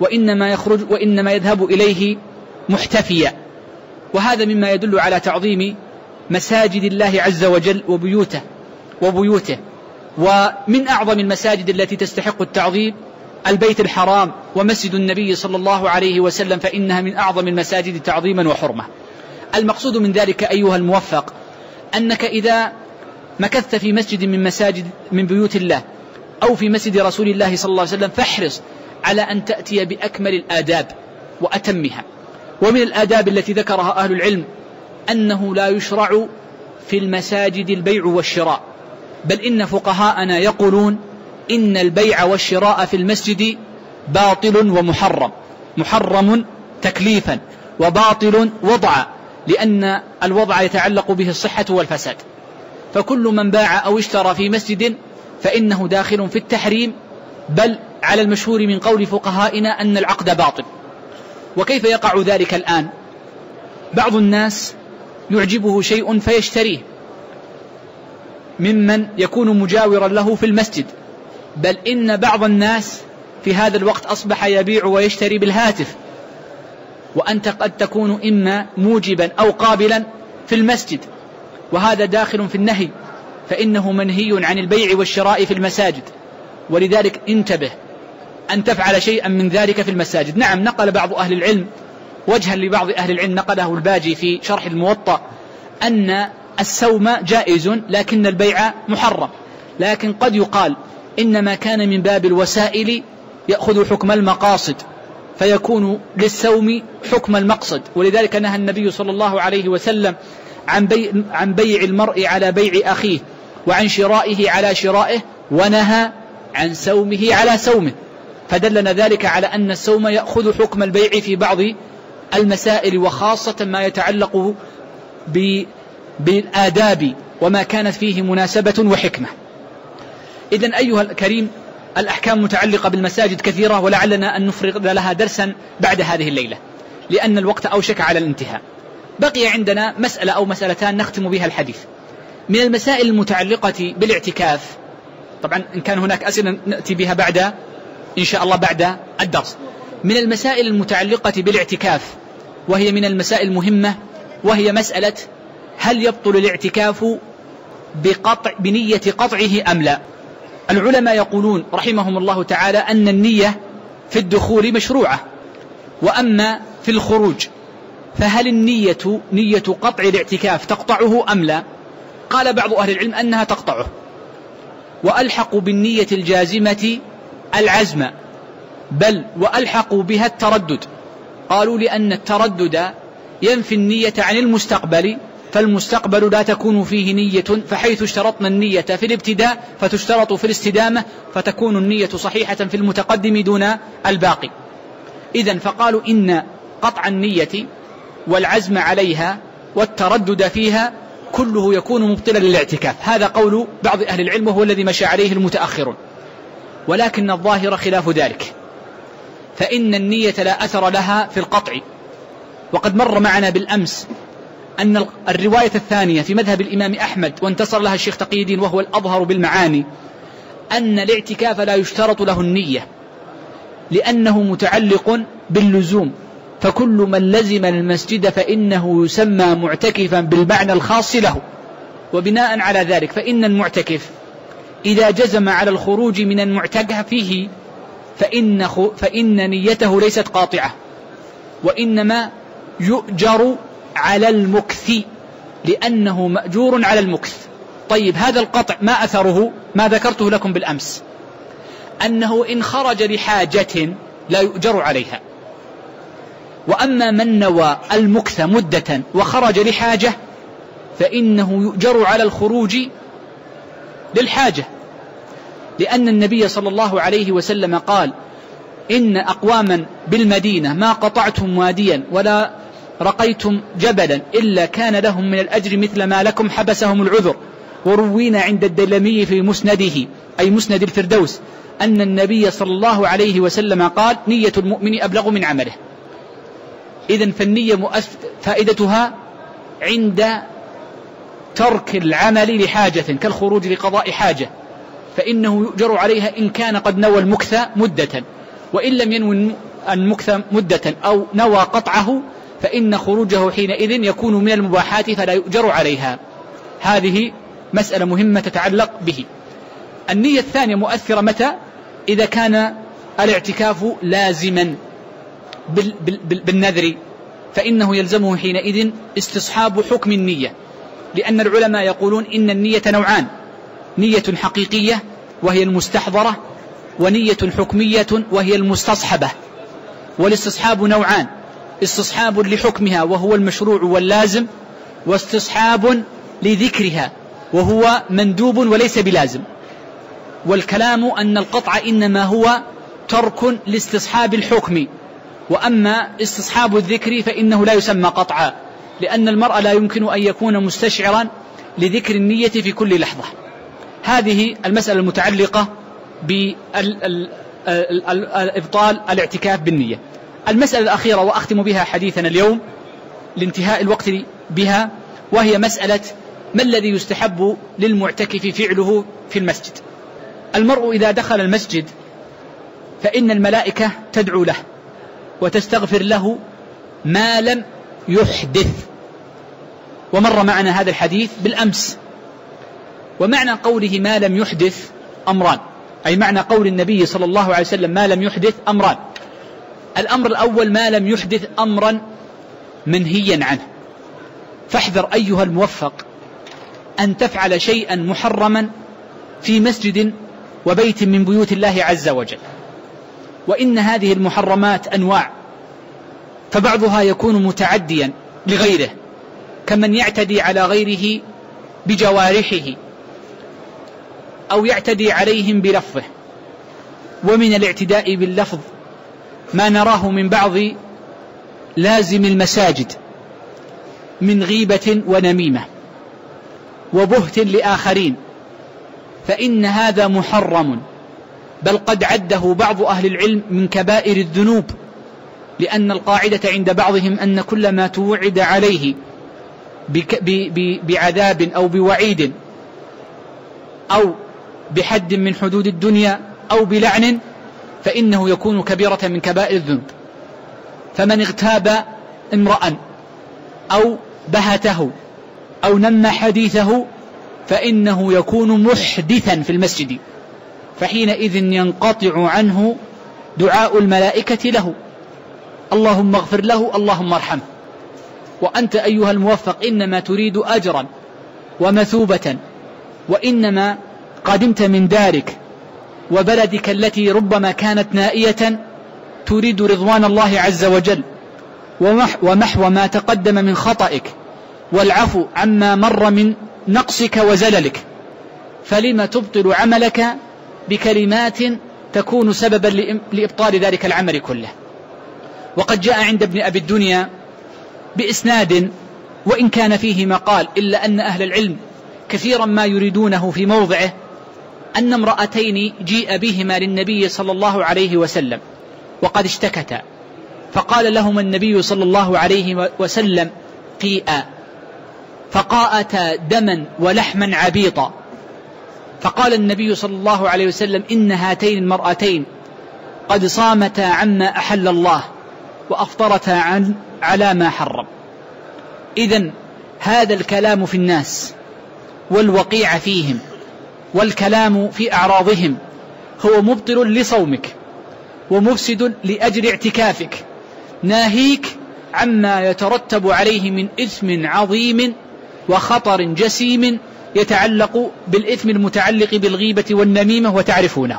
وإنما يذهب إليه محتفيا. وهذا مما يدل على تعظيم مساجد الله عز وجل وبيوته. ومن أعظم المساجد التي تستحق التعظيم البيت الحرام ومسجد النبي صلى الله عليه وسلم، فإنها من أعظم المساجد تعظيما وحرمة. المقصود من ذلك أيها الموفق أنك إذا مكثت في مسجد من بيوت الله أو في مسجد رسول الله صلى الله عليه وسلم فاحرص على أن تأتي بأكمل الآداب وأتمها. ومن الآداب التي ذكرها أهل العلم أنه لا يشرع في المساجد البيع والشراء، بل إن فقهاءنا يقولون إن البيع والشراء في المسجد باطل ومحرم، محرم تكليفا وباطل وضعا، لأن الوضع يتعلق به الصحة والفساد. فكل من باع أو اشترى في مسجد فإنه داخل في التحريم، بل على المشهور من قول فقهائنا أن العقد باطل. وكيف يقع ذلك الآن؟ بعض الناس يعجبه شيء فيشتريه ممن يكون مجاورا له في المسجد، بل إن بعض الناس في هذا الوقت أصبح يبيع ويشتري بالهاتف، وأنت قد تكون إما موجبا أو قابلا في المسجد، وهذا داخل في النهي، فإنه منهي عن البيع والشراء في المساجد. ولذلك انتبه أن تفعل شيئا من ذلك في المساجد. نعم، نقل بعض أهل العلم وجها لبعض أهل العلم نقله الباجي في شرح الموطأ أن السوم جائز لكن البيع محرم، لكن قد يقال إنما كان من باب الوسائل يأخذ حكم المقاصد فيكون للسوم حكم المقصد. ولذلك نهى النبي صلى الله عليه وسلم عن بيع المرء على بيع أخيه، وعن شرائه على شرائه، ونهى عن سومه على سومه، فدلنا ذلك على أن السوم يأخذ حكم البيع في بعض المسائل، وخاصة ما يتعلق بالآداب وما كانت فيه مناسبة وحكمة. إذن أيها الكريم، الأحكام متعلقة بالمساجد كثيرة، ولعلنا أن نفرغ لها درسا بعد هذه الليلة، لأن الوقت أوشك على الانتهاء. بقي عندنا مسألة أو مسألتان نختم بها الحديث. من المسائل المتعلقة بالاعتكاف، طبعا إن كان هناك أسئلة نأتي بها بعد إن شاء الله بعد الدرس. من المسائل المتعلقة بالاعتكاف وهي من المسائل المهمة، وهي مسألة هل يبطل الاعتكاف بنية قطعه أم لا؟ العلماء يقولون رحمهم الله تعالى أن النية في الدخول مشروعة، وأما في الخروج فهل النية نية قطع الاعتكاف تقطعه أم لا؟ قال بعض أهل العلم أنها تقطعه، وألحقوا بالنية الجازمة العزم، بل وألحقوا بها التردد. قالوا لأن التردد ينفي النية عن المستقبل، فالمستقبل لا تكون فيه نية، فحيث اشترطنا النية في الابتداء فتشترط في الاستدامة، فتكون النية صحيحة في المتقدم دون الباقي. إذن فقالوا إن قطع النية والعزم عليها والتردد فيها كله يكون مبطلا للاعتكاف. هذا قول بعض أهل العلم وهو الذي مشى عليه المتأخرون، ولكن الظاهر خلاف ذلك، فإن النية لا أثر لها في القطع. وقد مر معنا بالأمس أن الرواية الثانية في مذهب الإمام أحمد وانتصر لها الشيخ تقي الدين وهو الأظهر بالمعاني، أن الاعتكاف لا يشترط له النية لأنه متعلق باللزوم، فكل من لزم المسجد فإنه يسمى معتكفا بالمعنى الخاص له. وبناء على ذلك فإن المعتكف إذا جزم على الخروج من المعتكف فيه فإن نيته ليست قاطعة، وإنما يؤجر على المكث لأنه مأجور على المكث. طيب هذا القطع ما أثره؟ ما ذكرته لكم بالأمس، أنه إن خرج لحاجة لا يؤجر عليها، وأما من نوى المكث مدة وخرج لحاجة فإنه يؤجر على الخروج للحاجة، لأن النبي صلى الله عليه وسلم قال إن أقواما بالمدينة ما قطعتم واديا ولا رقيتم جبلا إلا كان لهم من الأجر مثل ما لكم حبسهم العذر. وروينا عند الدلمي في مسنده أي مسند الفردوس أن النبي صلى الله عليه وسلم قال نية المؤمن أبلغ من عمله. إذن فالنية فائدتها عند ترك العمل لحاجة كالخروج لقضاء حاجة، فإنه يؤجر عليها إن كان قد نوى المكث مدة، وإن لم ينوي المكث مدة أو نوى قطعه فإن خروجه حينئذ يكون من المباحات فلا يؤجر عليها. هذه مسألة مهمة تتعلق به. النية الثانية مؤثرة متى؟ إذا كان الاعتكاف لازما بالنذر فإنه يلزمه حينئذ استصحاب حكم النية، لأن العلماء يقولون إن النية نوعان: نية حقيقية وهي المستحضرة، ونية حكمية وهي المستصحبة. والاستصحاب نوعان: استصحاب لحكمها وهو المشروع واللازم، واستصحاب لذكرها وهو مندوب وليس بلازم. والكلام أن القطع إنما هو ترك لاستصحاب الحكم، وأما استصحاب الذكر فإنه لا يسمى قطعا، لأن المرء لا يمكن أن يكون مستشعرا لذكر النية في كل لحظة. هذه المسألة المتعلقة بإبطال الاعتكاف بالنية. المسألة الأخيرة وأختم بها حديثنا اليوم لانتهاء الوقت بها، وهي مسألة ما الذي يستحب للمعتكف فعله في المسجد. المرء إذا دخل المسجد فإن الملائكة تدعو له وتستغفر له ما لم يحدث، ومر معنا هذا الحديث بالأمس. ومعنى قوله ما لم يحدث أمران، أي معنى قول النبي صلى الله عليه وسلم ما لم يحدث أمران. الأمر الأول ما لم يحدث أمرا منهيا عنه، فاحذر أيها الموفق أن تفعل شيئا محرما في مسجد وبيت من بيوت الله عز وجل. وإن هذه المحرمات أنواع، فبعضها يكون متعديا لغيره كمن يعتدي على غيره بجوارحه أو يعتدي عليهم بلفظه. ومن الاعتداء باللفظ ما نراه من بعض لازم المساجد من غيبة ونميمة وبهت لآخرين، فإن هذا محرم، بل قد عده بعض أهل العلم من كبائر الذنوب، لأن القاعدة عند بعضهم أن كل ما توعد عليه بعذاب أو بوعيد أو بحد من حدود الدنيا أو بلعن فإنه يكون كبيرة من كبائر الذنوب. فمن اغتاب امرأ أو بهته أو نمى حديثه فإنه يكون محدثا في المسجد، فحينئذ ينقطع عنه دعاء الملائكة له، اللهم اغفر له اللهم ارحمه. وأنت أيها الموفق إنما تريد أجرا ومثوبة، وإنما قدمت من دارك وبلدك التي ربما كانت نائية تريد رضوان الله عز وجل ومحو ما تقدم من خطئك والعفو عما مر من نقصك وزللك، فلما تبطل عملك بكلمات تكون سببا لإبطال ذلك العمل كله؟ وقد جاء عند ابن أبي الدنيا بإسناد وإن كان فيه مقال، إلا أن أهل العلم كثيرا ما يريدونه في موضعه، أن امرأتين جيء بهما للنبي صلى الله عليه وسلم وقد اشتكتا، فقال لهما النبي صلى الله عليه وسلم قيئا، فقاءتا دما ولحما عبيطا، فقال النبي صلى الله عليه وسلم إن هاتين المرأتين قد صامتا عما أحل الله وأفطرتا على ما حرم. إذن هذا الكلام في الناس والوقيع فيهم والكلام في أعراضهم هو مبطل لصومك ومفسد لأجل اعتكافك، ناهيك عما يترتب عليه من إثم عظيم وخطر جسيم يتعلق بالإثم المتعلق بالغيبة والنميمة وتعرفونه.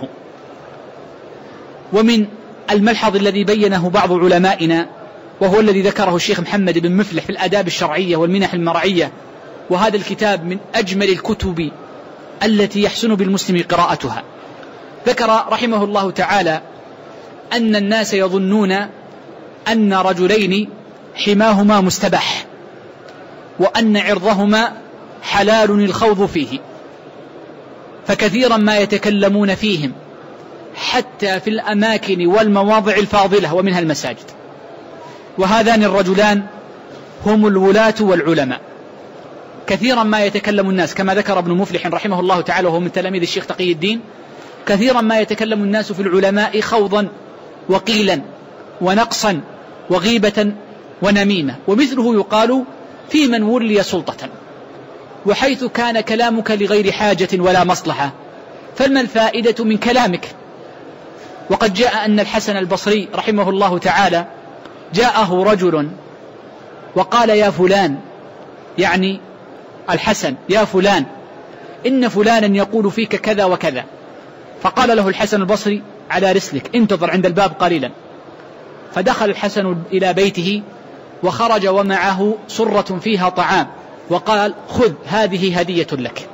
ومن الملحظ الذي بينه بعض علمائنا وهو الذي ذكره الشيخ محمد بن مفلح في الآداب الشرعية والمنح المرعية، وهذا الكتاب من أجمل الكتب التي يحسن بالمسلم قراءتها، ذكر رحمه الله تعالى أن الناس يظنون أن رجلين حماهما مستبح وأن عرضهما حلال الخوض فيه، فكثيرا ما يتكلمون فيهم حتى في الأماكن والمواضع الفاضلة ومنها المساجد. وهذان الرجلان هم الولاة والعلماء. كثيرا ما يتكلم الناس كما ذكر ابن مفلح رحمه الله تعالى وهو من تلاميذ الشيخ تقي الدين، كثيرا ما يتكلم الناس في العلماء خوضا وقيلا ونقصا وغيبة ونميمة، ومثله يقال في من ولي سلطة. وحيث كان كلامك لغير حاجة ولا مصلحة فما الفائدة من كلامك؟ وقد جاء أن الحسن البصري رحمه الله تعالى جاءه رجل وقال يا فلان، يعني الحسن، يا فلان إن فلانا يقول فيك كذا وكذا. فقال له الحسن البصري على رسلك انتظر عند الباب قليلا. فدخل الحسن إلى بيته وخرج ومعه سرة فيها طعام وقال خذ هذه هدية لك.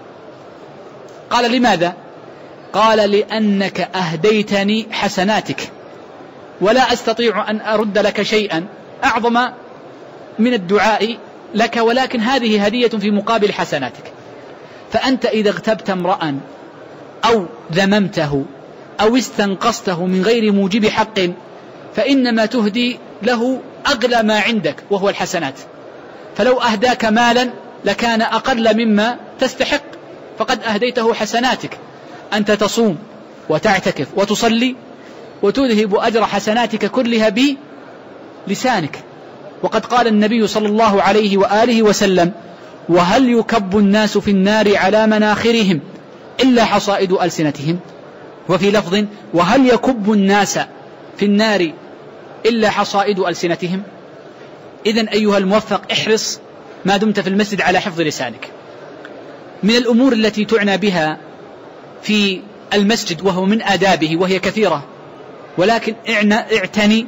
قال لماذا؟ قال لأنك أهديتني حسناتك ولا أستطيع أن أرد لك شيئا أعظم من الدعاء لك، ولكن هذه هدية في مقابل حسناتك. فأنت إذا اغتبت امرأ أو ذممته أو استنقصته من غير موجب حق فإنما تهدي له أغلى ما عندك وهو الحسنات، فلو أهداك مالا لكان أقل مما تستحق، فقد أهديته حسناتك. أنت تصوم وتعتكف وتصلي وتذهب أجر حسناتك كلها بلسانك. وقد قال النبي صلى الله عليه وآله وسلم وهل يكب الناس في النار على مناخرهم إلا حصائد ألسنتهم، وفي لفظ وهل يكب الناس في النار إلا حصائد ألسنتهم. إذن أيها الموفق احرص ما دمت في المسجد على حفظ لسانك. من الأمور التي تعنى بها في المسجد وهو من آدابه وهي كثيرة، ولكن اعتني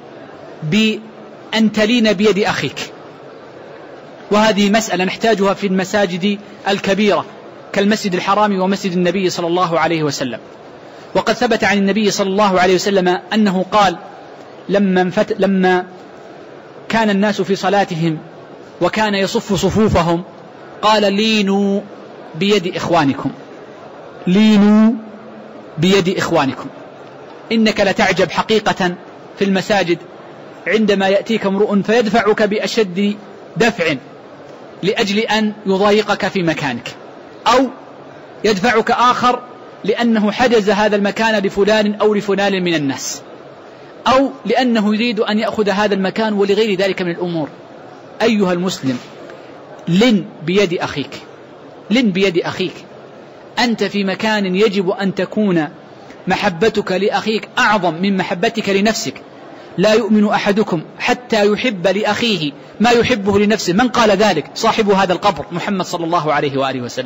بأن تلين بيد أخيك، وهذه مسألة نحتاجها في المساجد الكبيرة كالمسجد الحرام ومسجد النبي صلى الله عليه وسلم. وقد ثبت عن النبي صلى الله عليه وسلم أنه قال لما كان الناس في صلاتهم وكان يصف صفوفهم قال لينوا بيد إخوانكم، لينوا بيد إخوانكم. إنك لتعجب حقيقة في المساجد عندما يأتيك امرؤ فيدفعك بأشد دفع لأجل أن يضايقك في مكانك، أو يدفعك آخر لأنه حجز هذا المكان لفلان أو لفلان من الناس، أو لأنه يريد أن يأخذ هذا المكان ولغير ذلك من الأمور. أيها المسلم، لن بيد أخيك، لن بيد أخيك. أنت في مكان يجب أن تكون محبتك لأخيك أعظم من محبتك لنفسك. لا يؤمن أحدكم حتى يحب لأخيه ما يحبه لنفسه. من قال ذلك؟ صاحب هذا القبر محمد صلى الله عليه وآله وسلم.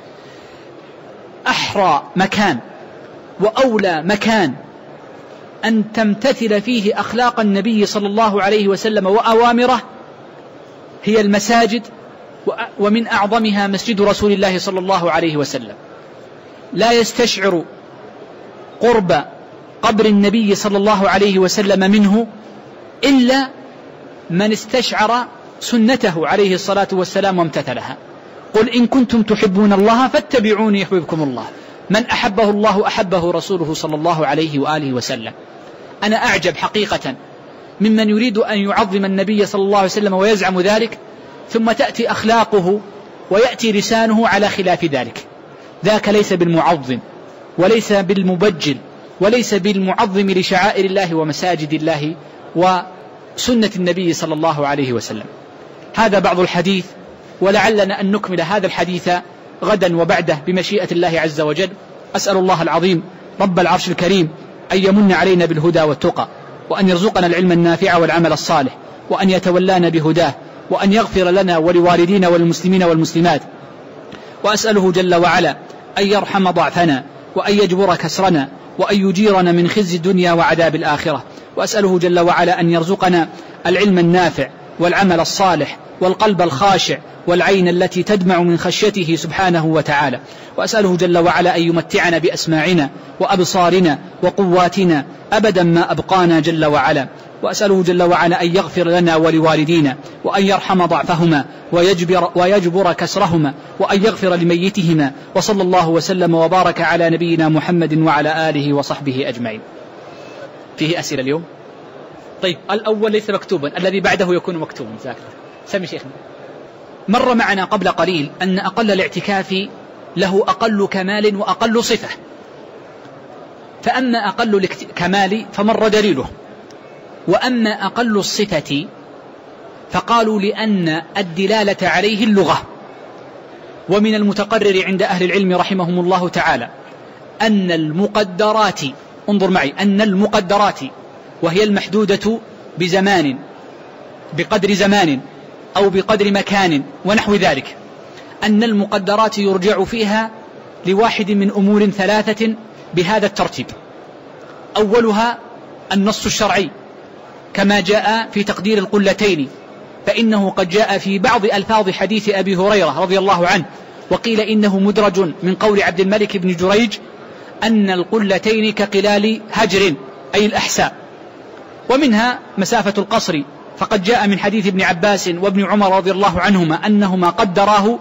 أحرى مكان وأولى مكان أن تمتثل فيه أخلاق النبي صلى الله عليه وسلم وأوامره هي المساجد، ومن أعظمها مسجد رسول الله صلى الله عليه وسلم. لا يستشعر قرب قبر النبي صلى الله عليه وسلم منه إلا من استشعر سنته عليه الصلاة والسلام وامتثلها. قل إن كنتم تحبون الله فاتبعوني يحببكم الله. من أحبه الله أحبه رسوله صلى الله عليه وآله وسلم. أنا أعجب حقيقة ممن يريد أن يعظم النبي صلى الله عليه وسلم ويزعم ذلك، ثم تأتي أخلاقه ويأتي لسانه على خلاف ذلك. ذاك ليس بالمعظم وليس بالمبجل وليس بالمعظم لشعائر الله ومساجد الله وسنة النبي صلى الله عليه وسلم. هذا بعض الحديث، ولعلنا أن نكمل هذا الحديث غدا وبعده بمشيئة الله عز وجل. أسأل الله العظيم رب العرش الكريم أن يمن علينا بالهدى والتقى، وأن يرزقنا العلم النافع والعمل الصالح، وأن يتولانا بهداه، وأن يغفر لنا ولوالدينا والمسلمين والمسلمات. وأسأله جل وعلا أن يرحم ضعفنا، وأن يجبر كسرنا، وأن يجيرنا من خزي الدنيا وعذاب الآخرة. وأسأله جل وعلا أن يرزقنا العلم النافع والعمل الصالح والقلب الخاشع والعين التي تدمع من خشيته سبحانه وتعالى. وأسأله جل وعلا أن يمتعنا بأسماعنا وأبصارنا وقواتنا أبدا ما أبقانا جل وعلا. وأسأله جل وعلا أن يغفر لنا ولوالدينا، وأن يرحم ضعفهما ويجبر كسرهما، وأن يغفر لميتهما. وصلى الله وسلم وبارك على نبينا محمد وعلى آله وصحبه أجمعين. فيه أسئلة اليوم؟ طيب، الأول ليس مكتوبا، الذي بعده يكون مكتوبا. سمي شيخنا. مر معنا قبل قليل أن أقل الاعتكاف له أقل كمال وأقل صفة، فأما أقل الكمال فمر دليله، وأما أقل الصفة فقالوا لأن الدلالة عليه اللغة. ومن المتقرر عند أهل العلم رحمهم الله تعالى أن المقدرات، انظر معي، أن المقدرات وهي المحدودة بزمان، بقدر زمان أو بقدر مكان ونحو ذلك، أن المقدرات يرجع فيها لواحد من أمور ثلاثة بهذا الترتيب. أولها النص الشرعي كما جاء في تقدير القلتين، فإنه قد جاء في بعض ألفاظ حديث أبي هريرة رضي الله عنه، وقيل إنه مدرج من قول عبد الملك بن جريج أن القلتين كقلال هجر أي الأحساء. ومنها مسافة القصر، فقد جاء من حديث ابن عباس وابن عمر رضي الله عنهما أنهما قدراه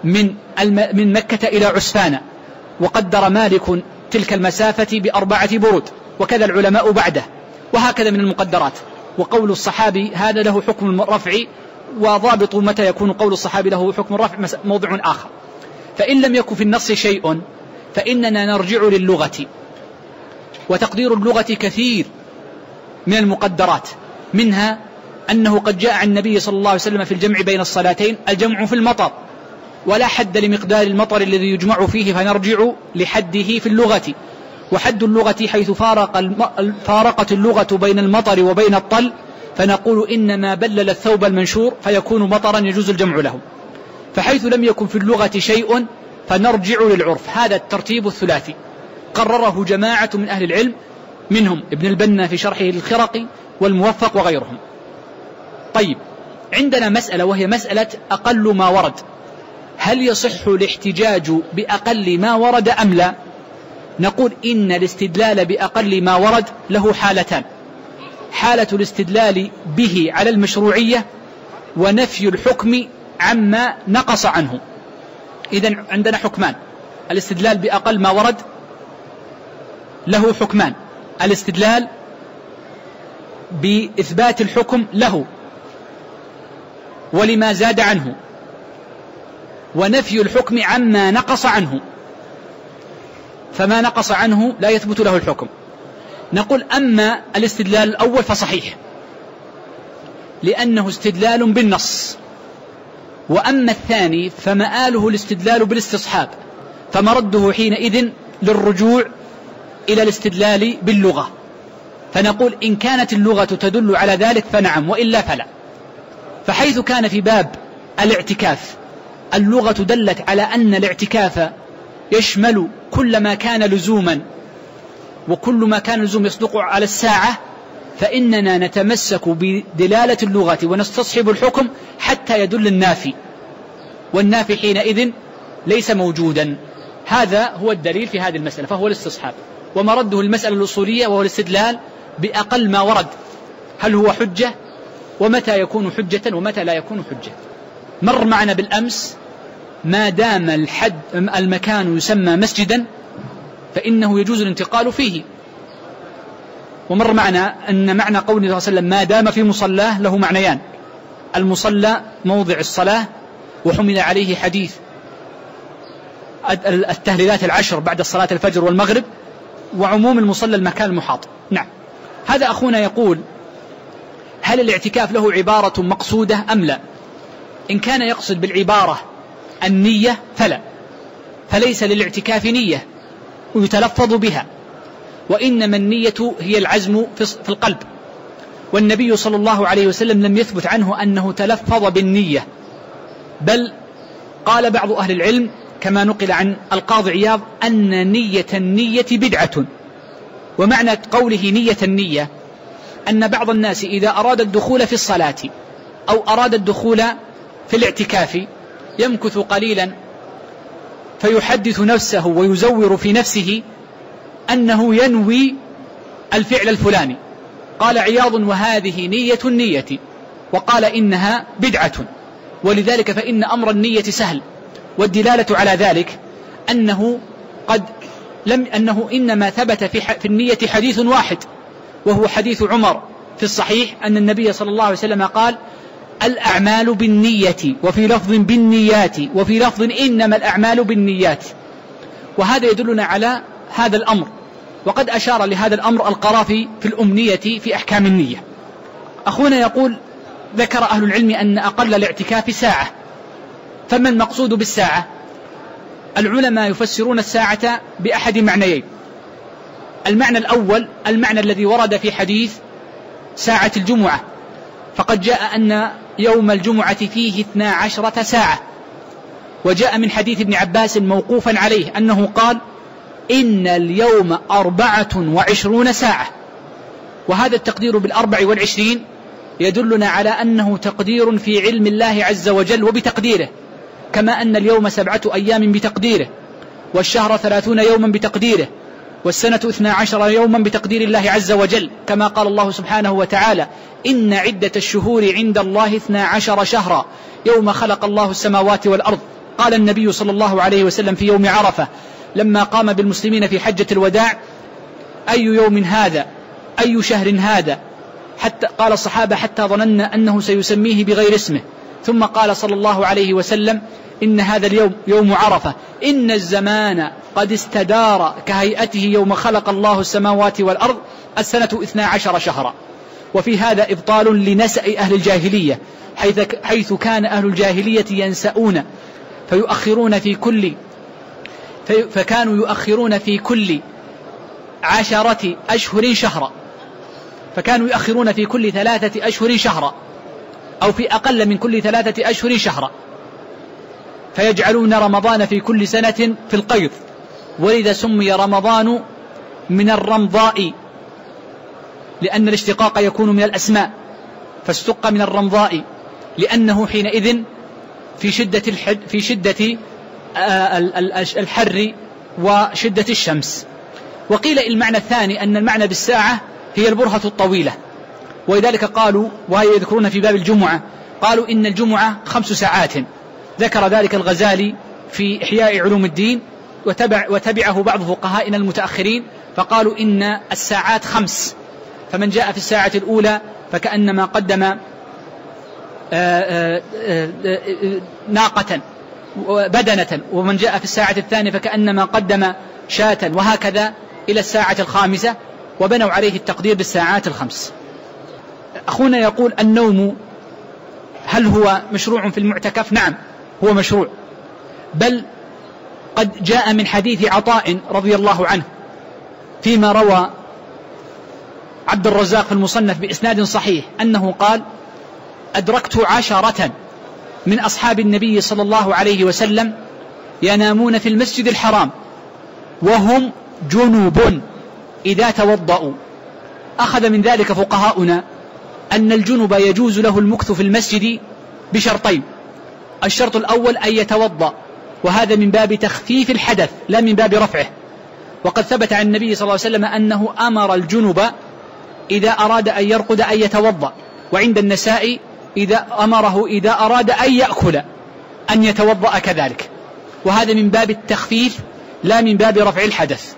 من مكة إلى عسفان، وقدر مالك تلك المسافة ب4 برود، وكذا العلماء بعده، وهكذا من المقدرات. وقول الصحابي هذا له حكم الرفع، وضابط متى يكون قول الصحابي له حكم الرفع موضع آخر. فإن لم يكن في النص شيء فإننا نرجع للغة، وتقدير اللغة كثير من المقدرات، منها أنه قد جاء عن النبي صلى الله عليه وسلم في الجمع بين الصلاتين الجمع في المطر، ولا حد لمقدار المطر الذي يجمع فيه، فنرجع لحده في اللغة. وحد اللغة حيث فارقت اللغة بين المطر وبين الطل، فنقول إنما بلل الثوب المنشور فيكون مطرا يجوز الجمع له. فحيث لم يكن في اللغة شيء فنرجع للعرف. هذا الترتيب الثلاثي قرره جماعة من أهل العلم، منهم ابن البنا في شرحه للخرقي والموفق وغيرهم. طيب، عندنا مسألة وهي مسألة أقل ما ورد، هل يصح الاحتجاج بأقل ما ورد أم لا؟ نقول إن الاستدلال بأقل ما ورد له حالتان: حالة الاستدلال به على المشروعية، ونفي الحكم عما نقص عنه. إذن عندنا حكمان: الاستدلال بأقل ما ورد له حكمان، الاستدلال بإثبات الحكم له ولما زاد عنه، ونفي الحكم عما نقص عنه، فما نقص عنه لا يثبت له الحكم. نقول أما الاستدلال الأول فصحيح لأنه استدلال بالنص، وأما الثاني فمآله الاستدلال بالاستصحاب، فمرده حينئذ للرجوع إلى الاستدلال باللغة. فنقول إن كانت اللغة تدل على ذلك فنعم، وإلا فلا. فحيث كان في باب الاعتكاف اللغة دلت على أن الاعتكاف يشمل كل ما كان لزوما، وكل ما كان لزوم يصدق على الساعة، فإننا نتمسك بدلالة اللغة ونستصحب الحكم حتى يدل النافي، والنافي حينئذ ليس موجودا. هذا هو الدليل في هذه المسألة، فهو الاستصحاب. ومرده المسألة الأصولية وهو الاستدلال بأقل ما ورد، هل هو حجة، ومتى يكون حجة ومتى لا يكون حجة. مر معنا بالأمس ما دام المكان يسمى مسجدا فإنه يجوز الانتقال فيه، ومر معنا أن معنى قوله صلى الله عليه وسلم ما دام في مصلاه له معنيان: المصلى موضع الصلاة، وحمل عليه حديث التهليلات 10 بعد الصلاة الفجر والمغرب، وعموم المصلى المكان المحاط. نعم، هذا أخونا يقول هل الاعتكاف له عبارة مقصودة أم لا؟ إن كان يقصد بالعبارة النية فلا، فليس للاعتكاف نية ويتلفظ بها، وإنما النية هي العزم في القلب. والنبي صلى الله عليه وسلم لم يثبت عنه أنه تلفظ بالنية، بل قال بعض أهل العلم كما نقل عن القاضي عياض أن نية النية بدعة. ومعنى قوله نية النية أن بعض الناس إذا أراد الدخول في الصلاة أو أراد الدخول في الاعتكاف يمكث قليلا فيحدث نفسه ويزور في نفسه أنه ينوي الفعل الفلاني. قال عياض وهذه نية النية، وقال إنها بدعة. ولذلك فإن أمر النية سهل، والدلالة على ذلك أنه إنما ثبت في النية حديث واحد، وهو حديث عمر في الصحيح أن النبي صلى الله عليه وسلم قال الأعمال بالنية، وفي لفظ بالنيات، وفي لفظ إنما الأعمال بالنيات. وهذا يدلنا على هذا الأمر، وقد أشار لهذا الأمر القرافي في الأمنية في أحكام النية. أخونا يقول ذكر أهل العلم أن أقل الاعتكاف ساعة، فما المقصود بالساعة؟ العلماء يفسرون الساعة بأحد معنيين. المعنى الأول المعنى الذي ورد في حديث ساعة الجمعة، فقد جاء أن يوم الجمعة فيه 12 ساعة، وجاء من حديث ابن عباس موقوفا عليه أنه قال إن اليوم 24 ساعة. وهذا التقدير بال24 يدلنا على أنه تقدير في علم الله عز وجل وبتقديره، كما أن اليوم 7 أيام بتقديره، والشهر 30 يوما بتقديره، والسنة 12 يوما بتقدير الله عز وجل، كما قال الله سبحانه وتعالى إن عدة الشهور عند الله 12 شهرا يوم خلق الله السماوات والأرض. قال النبي صلى الله عليه وسلم في يوم عرفة لما قام بالمسلمين في حجة الوداع أي يوم هذا، أي شهر هذا، حتى قال الصحابة حتى ظننا أنه سيسميه بغير اسمه، ثم قال صلى الله عليه وسلم إن هذا اليوم يوم عرفة، إن الزمان قد استدار كهيئته يوم خلق الله السماوات والأرض، السنة 12 شهرا. وفي هذا إبطال لنسأ أهل الجاهلية، حيث كان أهل الجاهلية ينسؤون فكانوا يؤخرون في كل 10 أشهر شهرا، فكانوا يؤخرون في كل 3 أشهر شهرا، أو في أقل من كل 3 أشهر شهرا، فيجعلون رمضان في كل سنة في القيض، ولذا سمي رمضان من الرمضاء، لأن الاشتقاق يكون من الأسماء، فاشتق من الرمضاء لأنه حينئذ في شدة الحر وشدة الشمس. وقيل المعنى الثاني أن المعنى بالساعة هي البرهة الطويلة، ولذلك قالوا وهي يذكرون في باب الجمعة قالوا إن الجمعة 5 ساعات، ذكر ذلك الغزالي في إحياء علوم الدين، وتبعه بعض فقهائنا المتأخرين فقالوا إن الساعات 5، فمن جاء في الساعة الأولى فكأنما قدم ناقة بدنة، ومن جاء في الساعة الثانية فكأنما قدم شاة، وهكذا إلى الساعة الخامسة، وبنوا عليه التقدير بالساعات الخمس. أخونا يقول: النوم هل هو مشروع في المعتكف؟ نعم، هو مشروع، بل قد جاء من حديث عطاء رضي الله عنه فيما روى عبد الرزاق في المصنف بإسناد صحيح أنه قال: أدركت 10 من أصحاب النبي صلى الله عليه وسلم ينامون في المسجد الحرام وهم جنوب إذا توضأوا. أخذ من ذلك فقهاؤنا أن الجنب يجوز له المكث في المسجد بشرطين: الشرط الأول أن يتوضأ، وهذا من باب تخفيف الحدث لا من باب رفعه، وقد ثبت عن النبي صلى الله عليه وسلم أنه أمر الجنب إذا أراد أن يرقد أن يتوضأ، وعند النساء أمره إذا أراد أن يأكل أن يتوضأ كذلك، وهذا من باب التخفيف لا من باب رفع الحدث.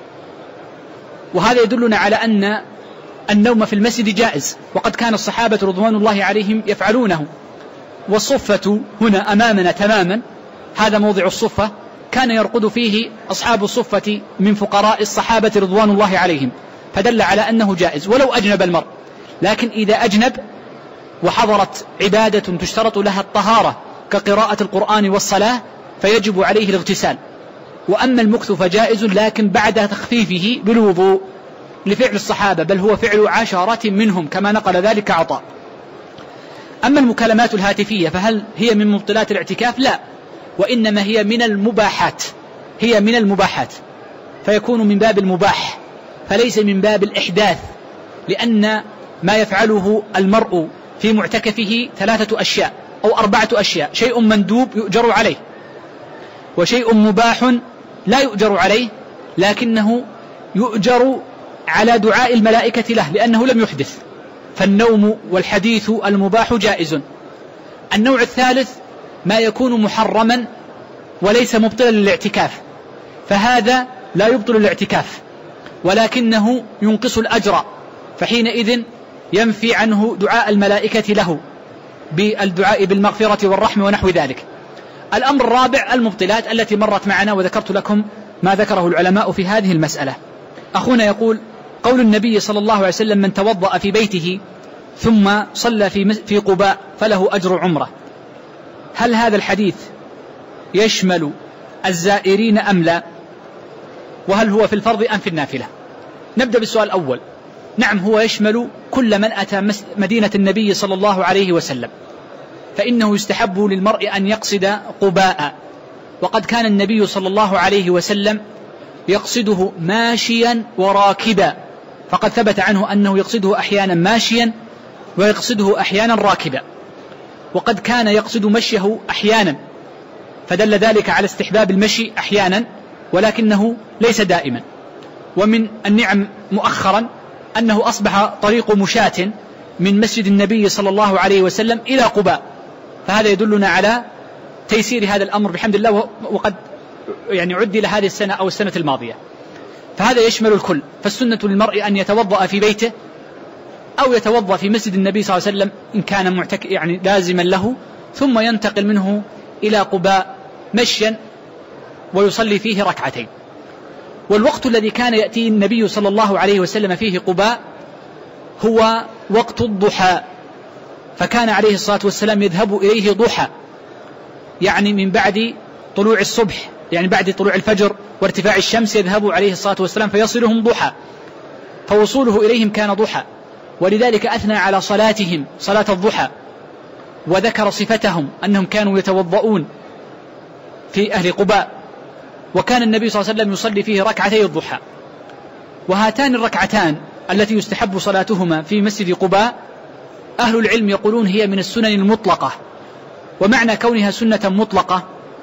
وهذا يدلنا على أن النوم في المسجد جائز، وقد كان الصحابة رضوان الله عليهم يفعلونه. والصفة هنا أمامنا تماما، هذا موضع الصفة، كان يرقد فيه أصحاب الصفة من فقراء الصحابة رضوان الله عليهم، فدل على أنه جائز ولو أجنب المرء. لكن إذا أجنب وحضرت عبادة تشترط لها الطهارة كقراءة القرآن والصلاة فيجب عليه الاغتسال. وأما المكث فجائز، لكن بعد تخفيفه بالوضوء لفعل الصحابة، بل هو فعل 10 منهم كما نقل ذلك عطاء. أما المكالمات الهاتفية فهل هي من مبطلات الاعتكاف؟ لا، وإنما هي من المباحات، هي من المباحات، فيكون من باب المباح فليس من باب الإحداث، لأن ما يفعله المرء في معتكفه 3 أشياء أو 4 أشياء: شيء مندوب يؤجر عليه، وشيء مباح لا يؤجر عليه لكنه يؤجر على دعاء الملائكة له لأنه لم يحدث، فالنوم والحديث المباح جائز. النوع الثالث ما يكون محرما وليس مبطلا للاعتكاف، فهذا لا يبطل الاعتكاف ولكنه ينقص الأجر، فحينئذ ينفي عنه دعاء الملائكة له بالدعاء بالمغفرة والرحمة ونحو ذلك. الأمر الرابع المبطلات التي مرت معنا وذكرت لكم ما ذكره العلماء في هذه المسألة. أخونا يقول: قول النبي صلى الله عليه وسلم: من توضأ في بيته ثم صلى في قباء فله أجر عمرة، هل هذا الحديث يشمل الزائرين أم لا؟ وهل هو في الفرض أم في النافلة؟ نبدأ بالسؤال الأول. نعم، هو يشمل كل من أتى مدينة النبي صلى الله عليه وسلم، فإنه يستحب للمرء أن يقصد قباء، وقد كان النبي صلى الله عليه وسلم يقصده ماشيا وراكبا، فقد ثبت عنه أنه يقصده أحيانا ماشيا ويقصده أحيانا راكبا، وقد كان يقصد مشيه أحيانا، فدل ذلك على استحباب المشي أحيانا ولكنه ليس دائما. ومن النعم مؤخرا أنه أصبح طريق مشاة من مسجد النبي صلى الله عليه وسلم إلى قباء، فهذا يدلنا على تيسير هذا الأمر بحمد الله، وقد عدل هذه السنة أو السنة الماضية، فهذا يشمل الكل. فالسنة للمرء أن يتوضأ في بيته أو يتوضأ في مسجد النبي صلى الله عليه وسلم إن كان لازما له، ثم ينتقل منه إلى قباء مشيا ويصلي فيه 2 ركعتين. والوقت الذي كان يأتي النبي صلى الله عليه وسلم فيه قباء هو وقت الضحى، فكان عليه الصلاة والسلام يذهب إليه ضحى، يعني من بعد طلوع الصبح، يعني بعد طلوع الفجر وارتفاع الشمس يذهب عليه الصلاة والسلام فيصلهم ضحى، فوصوله إليهم كان ضحى، ولذلك أثنى على صلاتهم صلاة الضحى، وذكر صفتهم أنهم كانوا يتوضؤون في أهل قباء، وكان النبي صلى الله عليه وسلم يصلي فيه 2 الضحى. وهاتان 2 التي يستحب صلاتهما في مسجد قباء أهل العلم يقولون هي من السنن المطلقة، ومعنى كونها سنة مطلقة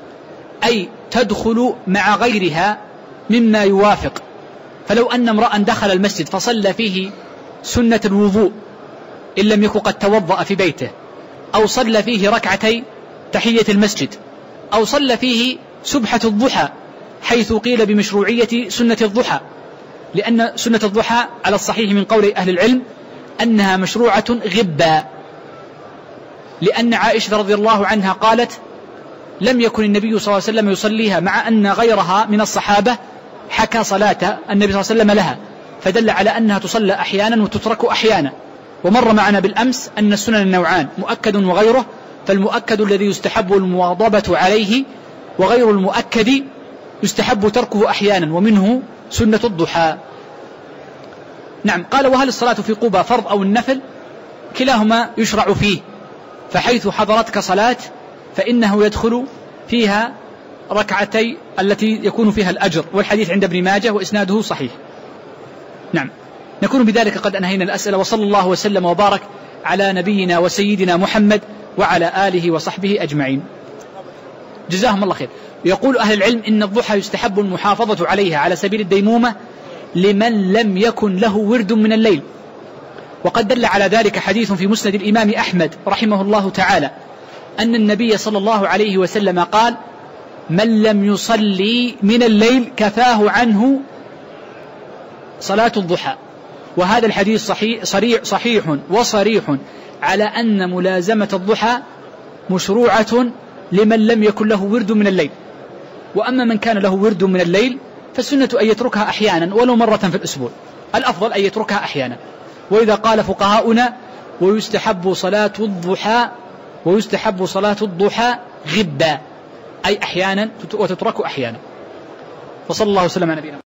أي تدخل مع غيرها مما يوافق. فلو أن امرأ دخل المسجد فصلى فيه سنة الوضوء إن لم يكن قد توضأ في بيته، أو صلى فيه 2 تحية المسجد، أو صلى فيه سبحة الضحى حيث قيل بمشروعية سنة الضحى، لأن سنة الضحى على الصحيح من قول أهل العلم أنها مشروعة غبا، لأن عائشة رضي الله عنها قالت لم يكن النبي صلى الله عليه وسلم يصليها، مع أن غيرها من الصحابة حكى صلاة النبي صلى الله عليه وسلم لها، فدل على أنها تصلى أحيانا وتترك أحيانا. ومر معنا بالأمس أن السنن النوعان، مؤكد وغيره، فالمؤكد الذي يستحب المواظبة عليه، وغير المؤكد يستحب تركه أحيانا، ومنه سنة الضحى. نعم. قال وهل الصلاة في قبى فرض أو النفل؟ كلاهما يشرع فيه، فحيث حضرتك صلاة فإنه يدخل فيها ركعتي التي يكون فيها الأجر، والحديث عند ابن ماجه وإسناده صحيح. نعم. نكون بذلك قد أنهينا الأسئلة، وصلى الله وسلم وبارك على نبينا وسيدنا محمد وعلى آله وصحبه أجمعين. جزاهم الله خير. يقول أهل العلم إن الضحى يستحب المحافظة عليها على سبيل الديمومة لمن لم يكن له ورد من الليل، وقد دل على ذلك حديث في مسند الإمام أحمد رحمه الله تعالى أن النبي صلى الله عليه وسلم قال من لم يصلي من الليل كفاه عنه صلاة الضحى. وهذا الحديث صحيح وصريح على أن ملازمة الضحى مشروعة لمن لم يكن له ورد من الليل. وأما من كان له ورد من الليل فالسنة أن يتركها أحيانا ولو مرة في الأسبوع، الأفضل أن يتركها أحيانا. وإذا قال فقهاؤنا ويستحب صلاة الضحى غبا، أي أحيانا وتترك أحيانا. وصلى الله وسلم على نبينا.